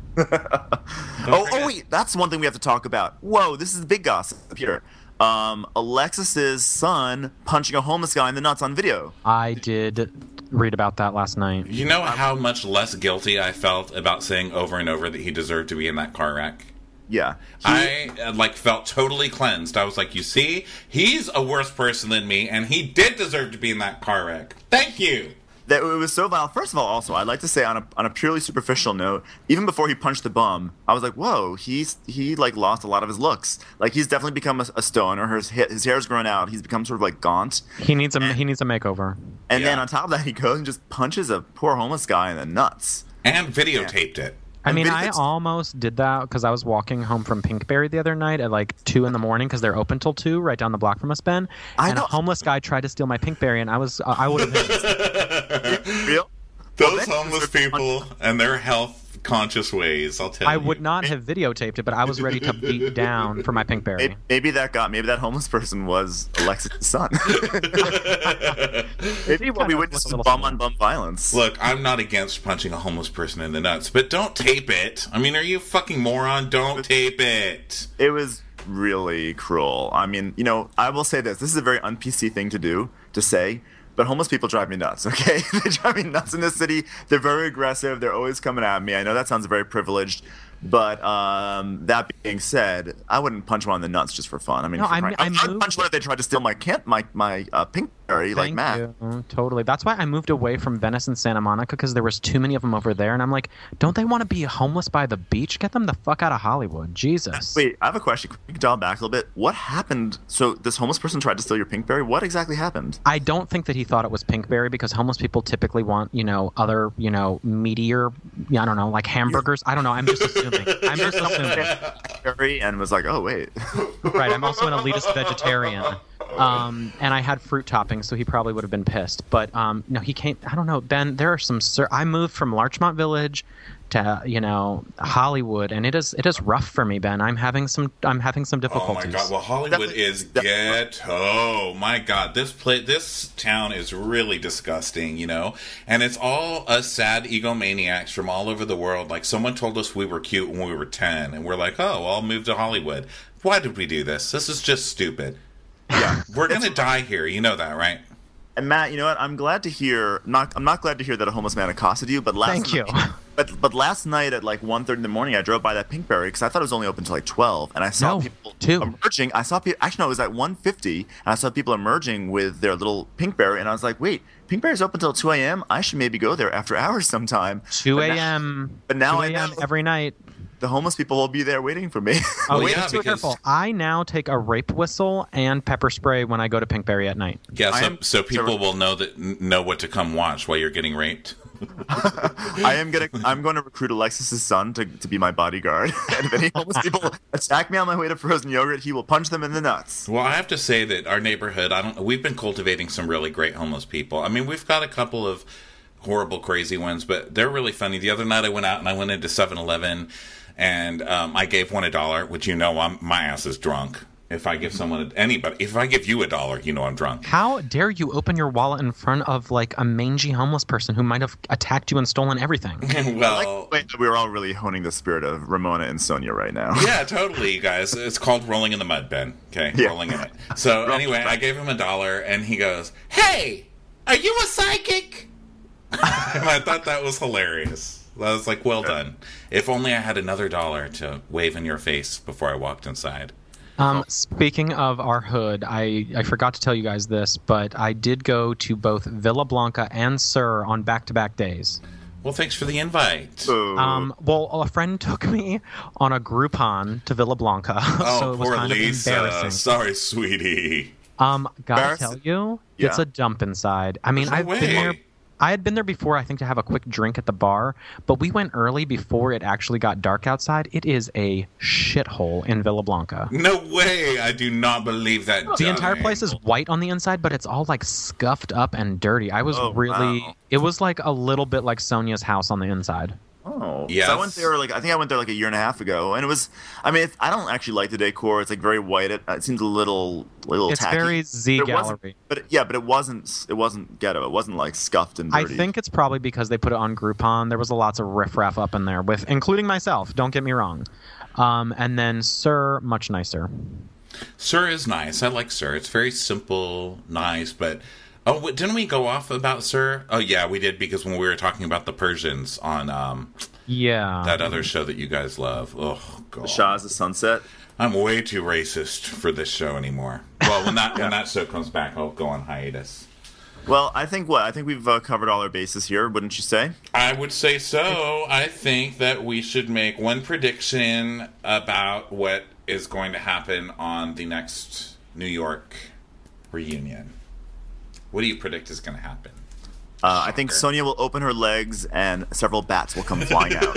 A: Oh, oh wait, that's one thing we have to talk about. Whoa, this is the big gossip here. Um, Alexis's son punching a homeless guy in the nuts on video.
C: I did read about that last night.
B: You know how much less guilty I felt about saying over and over that he deserved to be in that car wreck?
A: Yeah, He-
B: I uh, like felt totally cleansed. I was like, you see, he's a worse person than me, and he did deserve to be in that car wreck. Thank you.
A: that it was so vile. First of all, also, I'd like to say on a on a purely superficial note, even before he punched the bum, I was like, whoa, he's he like lost a lot of his looks. Like he's definitely become a, a stoner. His ha- his hair's grown out. He's become sort of like gaunt.
C: He needs a he needs a makeover.
A: And then
B: Yeah.
A: on top of that, he goes and just punches a poor homeless guy in the nuts.
B: And videotaped it.
C: I mean,
A: And
C: I
A: it's-
C: almost did that because I was walking home from Pinkberry the other night at like two in the morning because they're open till two, right down the block from us, Ben.
A: I
C: And a
A: know.
C: homeless guy tried to steal my Pinkberry, and I was uh, I would have
A: Real?
B: Those
A: then-
B: homeless people and their health conscious ways, I'll tell
C: I
B: you.
C: would not have videotaped it, but I was ready to beat down for my Pinkberry.
A: Maybe, maybe that got maybe that homeless person was Alexis' son. maybe what we
C: Kinda
A: witnessed
C: look a
A: was
C: little
A: bum on bum violence.
B: Look, I'm not against punching a homeless person in the nuts, but don't tape it. I mean, are you a fucking moron? Don't tape it.
A: It was really cruel. I mean, you know, I will say this. This is a very un-P C thing to do, to say, but homeless people drive me nuts, okay? They drive me nuts in this city. They're very aggressive. They're always coming at me. I know that sounds very privileged, but um, that being said, I wouldn't punch one in the nuts just for fun. I mean,
C: No,
A: for
C: I-
A: crying-
C: I
A: I'd
C: moved-
A: punch one if they tried to steal my camp, my, my uh, Pinkberry, like
C: Thank
A: Matt.
C: you. Mm, Totally. That's why I moved away from Venice and Santa Monica because there was too many of them over there, and I'm like, don't they want to be homeless by the beach? Get them the fuck out of Hollywood, Jesus.
A: Wait, I have a question. Can you dial back a little bit? What happened? So this homeless person tried to steal your Pinkberry. What exactly happened?
C: I don't think that he thought it was Pinkberry because homeless people typically want, you know, other, you know, meatier, I don't know, like hamburgers. I don't know. I'm just assuming. I'm just assuming.
A: Pinkberry and was like, oh wait.
C: Right. I'm also an elitist vegetarian. Um, and I had fruit toppings, so he probably would have been pissed. But um, no, he can't. I don't know, Ben. There are some. Sir, I moved from Larchmont Village to you know Hollywood, and it is it is rough for me, Ben. I'm having some. I'm having some
B: Oh
C: difficulties.
B: my god! Well, Hollywood
A: Definitely-
B: is
A: definitely.
B: ghetto. My god, this play, this town is really disgusting. You know, and it's all us sad egomaniacs from all over the world. Like someone told us we were cute when we were ten, and we're like, oh, I'll move to Hollywood. Why did we do this? This is just stupid.
A: Yeah.
B: We're gonna die here. You know that, right?
A: And Matt, you know what? I'm glad to hear. Not, I'm not glad to hear that a homeless man accosted you. But last
C: Thank you.
A: night, But but last night at like one thirty in the morning, I drove by that Pinkberry because I thought it was only open till like twelve, and I saw
C: No,
A: people
C: two.
A: emerging. I saw people. Actually, no, it was at one fifty, and I saw people emerging with their little Pinkberry, and I was like, wait, Pinkberry's open till two a.m. I should maybe go there after hours sometime.
C: two
A: But now-
C: a.m.
A: but now
C: two
A: I
C: a.m.
A: know.
C: every night.
A: The homeless people will be there waiting for me.
C: Oh,
B: Well,
C: we
B: yeah,
C: have to be
B: because-
C: careful. I now take a rape whistle and pepper spray when I go to Pinkberry at night.
B: Yeah,
A: I
B: so,
A: am-
B: so people
A: so-
B: will know that know what to come watch while you're getting raped.
A: I am gonna. I'm going to recruit Alexis's son to, to be my bodyguard. And if any homeless people attack me on my way to frozen yogurt, he will punch them in the nuts.
B: Well, I have to say that our neighborhood, I don't. We've been cultivating some really great homeless people. I mean, we've got a couple of horrible, crazy ones, but they're really funny. The other night I went out and I went into seven eleven and um, I gave one a dollar, which you know I'm, my ass is drunk. If I give someone, anybody, if I give you a dollar, you know I'm drunk.
C: How dare you open your wallet in front of like a mangy homeless person who might have attacked you and stolen everything?
B: Well,
A: like, wait, we're all really honing the spirit of Ramona and Sonia right now.
B: Yeah, totally, you guys. It's called rolling in the mud, Ben. Okay,
A: yeah.
B: rolling in it. So anyway, I gave him a dollar, and he goes, "Hey, are you a psychic?" And I thought that was hilarious. I was like, well done. If only I had another dollar to wave in your face before I walked inside.
C: Um, speaking of our hood, I, I forgot to tell you guys this, but I did go to both Villa Blanca and Sur on back-to-back days.
B: Well, thanks for the invite.
A: Ooh.
C: Um, well, a friend took me on a Groupon to Villa Blanca,
B: Oh,
C: so it was
B: poor
C: kind
B: Lisa.
C: of embarrassing.
B: Sorry, sweetie.
C: Um, gotta
A: Embarrassing.
C: tell you,
A: Yeah.
C: it's a dump inside. I mean,
B: There's no
C: I've
B: way.
C: been there. I had been there before, I think, to have a quick drink at the bar, but we went early before it actually got dark outside. It is a shithole in Villa Blanca.
B: No way. I do not believe that.
C: The entire
B: dummy.
C: place is white on the inside, but it's all like scuffed up and dirty. I was
A: Oh,
C: really,
A: wow.
C: it was like a little bit like Sonia's house on the inside.
A: Oh,
B: Yes.
A: So I went there like I think I went there like a year and a half ago, and it was. I mean, it's, I don't actually like the decor. It's like very white. It, it seems a little, little.
C: It's
A: tacky.
C: very Z
A: But it wasn't-
C: Gallery.
A: But it- yeah, but it wasn't. It wasn't ghetto. It wasn't like scuffed and
C: I
A: dirty.
C: think it's probably because they put it on Groupon. There was a lots of riffraff up in there, with including myself. Don't get me wrong. Um, and then Sir, much nicer.
B: Sir is nice. I like Sir. It's very simple, nice, but oh, wait, didn't we go off about Sir? Oh yeah, we did because when we were talking about the Persians on um,
C: Yeah.
B: that other show that you guys love. Oh god,
A: Shah's the Sunset.
B: I'm way too racist for this show anymore. Well, when that when that show comes back, I'll go on hiatus.
A: Well, I think what I think we've uh, covered all our bases here. Wouldn't you say?
B: I would say so. I think that we should make one prediction about what is going to happen on the next New York reunion. What do you predict is going to happen?
A: Uh, I think Sonia will open her legs and several bats will come flying out.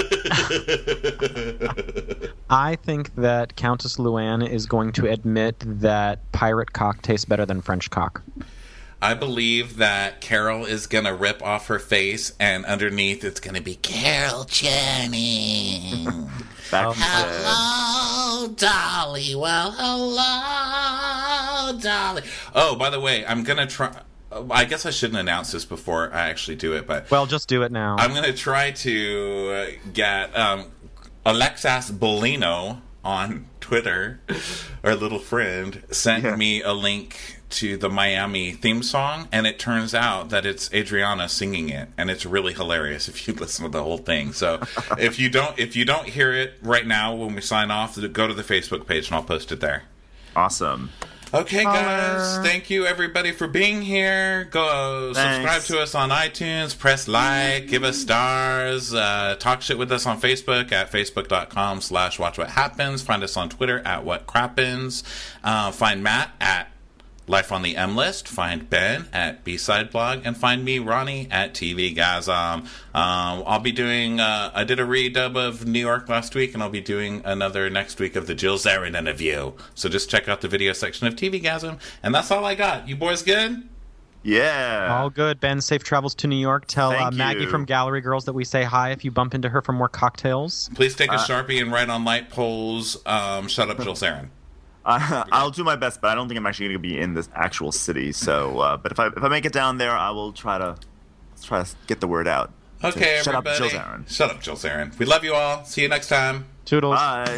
C: I think that Countess Luann is going to admit that pirate cock tastes better than French cock.
B: I believe that Carol is going to rip off her face, and underneath it's going to be
D: Carol Channing.
A: Back from the dead.
D: Hello, Dolly. Well, hello, Dolly.
B: Oh, by the way, I'm going to try... I guess I shouldn't announce this before I actually do it, but
C: Well, just do it now.
B: I'm going to try to uh, get um, Alexas Bolino on Twitter, our little friend, sent
A: Yeah.
B: me a link to the Miami theme song, and it turns out that it's Adriana singing it, and it's really hilarious if you listen to the whole thing. So if you don't if you don't hear it right now when we sign off, go to the Facebook page and I'll post it there.
A: Awesome.
B: Okay, guys.
C: Holler.
B: Thank you, everybody, for being here. Go subscribe
A: Thanks.
B: to us on iTunes. Press like. Give us stars. Uh, talk shit with us on Facebook at facebook.com slash watch what happens. Find us on Twitter at what crappens. Uh, find Matt at Life on the M List. Find Ben at B-Side Blog. And find me, Ronnie, at T V Gazom. Um, I'll be doing... Uh, I did a redub of New York last week, and I'll be doing another next week of the Jill Zarin interview. So just check out the video section of T V Gasm. And that's all I got. You boys good?
A: Yeah.
C: All good. Ben, safe travels to New York. Tell uh,
A: Thank
C: Maggie
A: you.
C: from Gallery Girls that we say hi if you bump into her for more cocktails.
B: Please take a Sharpie and write on light poles, um, shut up, Jill Zarin.
A: Uh, I'll do my best, but I don't think I'm actually going to be in this actual city. So, uh, but if I if I make it down there, I will try to try to get the word out.
B: Okay,
A: So, shut up,
B: everybody.
A: Jill Zarin.
B: Shut up, Jill Zarin. We love you all. See you next time.
C: Toodles.
A: Bye.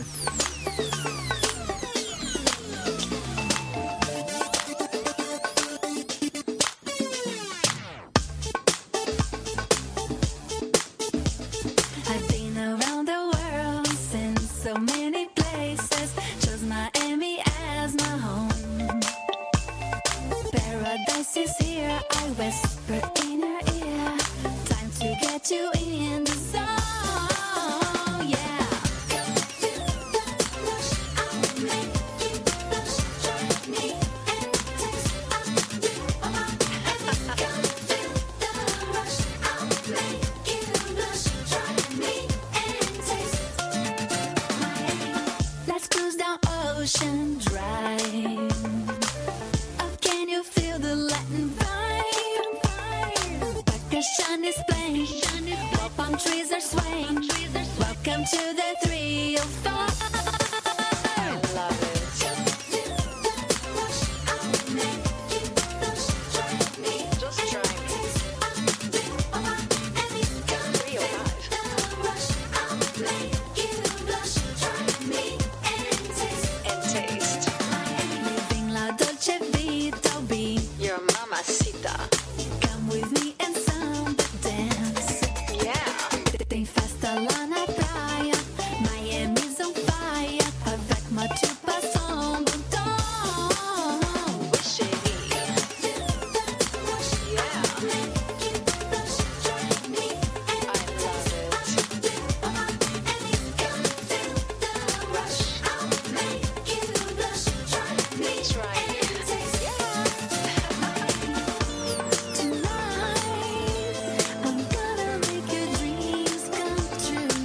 E: I've been around the world, seen so many places, chose Miami as my home. Paradise is here, I whisper in her ear. Time to get you in the zone, yeah. Come feel the rush, I'll make you blush. Try me and taste, I'll do a lot. Come feel the rush, I'll make you blush. Try me and taste. Miami. Welcome to the three oh five. I love it. Just try me. three oh five. And taste. Living la dolce vita, be your mamacita. Come with me and samba dance. Yeah. Tem festa lá na praia, Miami's on fire. Avec moi tu passes en bon temps. Oui, chérie. Yeah. I love it. Rush. Try it. Tonight, I'm gonna make your dreams come true.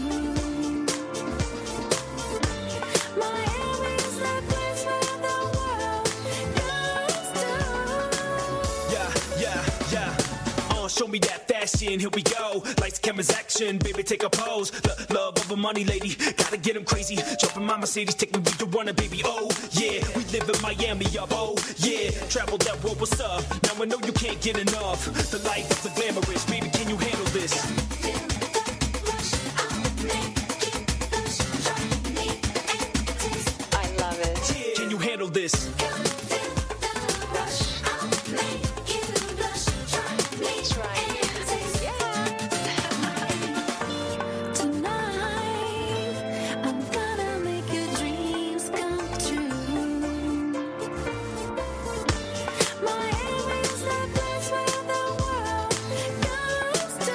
E: Miami's the place where the world goes to.
F: Yeah, yeah, yeah. Uh, show me that fashion, here we go. Lights, cameras, action, baby, take a pose. The love of a money lady, gotta get him crazy. Jump in my Mercedes, take me where you wanna, baby. Oh, yeah, we live in Miami, up. Oh, yeah, travel that road, what's up? Now I know you can't get enough. The life is the glamorous, baby, can you handle this?
E: I love it.
F: Can you handle this?
E: Try it. Tonight, I'm gonna make your dreams come true. Miami's the place where the world goes to.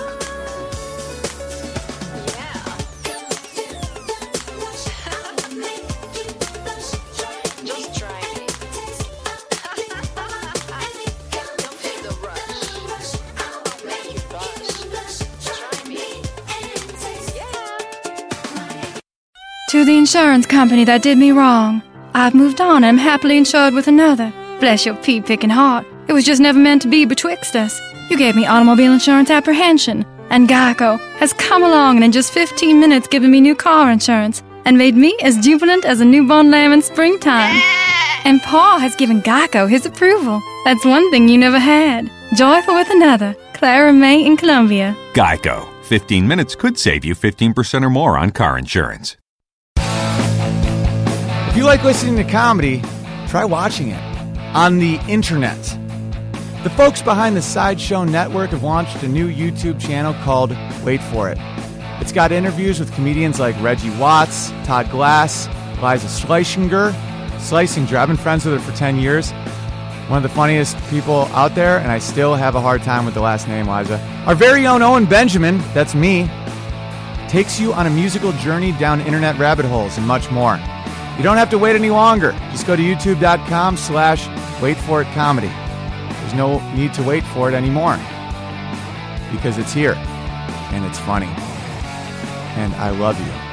E: Yeah. Just try me. Don't feel the rush. I'll make you blush. Try me. Yeah.
G: To the insurance company that did me wrong. I've moved on and am happily insured with another. Bless your pea-picking heart. It was just never meant to be betwixt us. You gave me automobile insurance apprehension, and Geico has come along and in just fifteen minutes given me new car insurance and made me as jubilant as a newborn lamb in springtime. And Paul has given Geico his approval. That's one thing you never had. Joyful with another. Clara May in Columbia.
H: Geico. fifteen minutes could save you fifteen percent or more on car insurance.
I: If you like listening to comedy, try watching it on the internet. The folks behind the Sideshow Network have launched a new YouTube channel called Wait For It. It's got interviews with comedians like Reggie Watts, Todd Glass, Liza Schlesinger. Schlesinger, I've been friends with her for ten years. One of the funniest people out there, and I still have a hard time with the last name, Liza. Our very own Owen Benjamin, that's me, takes you on a musical journey down internet rabbit holes and much more. You don't have to wait any longer. Just go to youtube.com slash wait for it comedy. There's no need to wait for it anymore because it's here and it's funny. And I love you.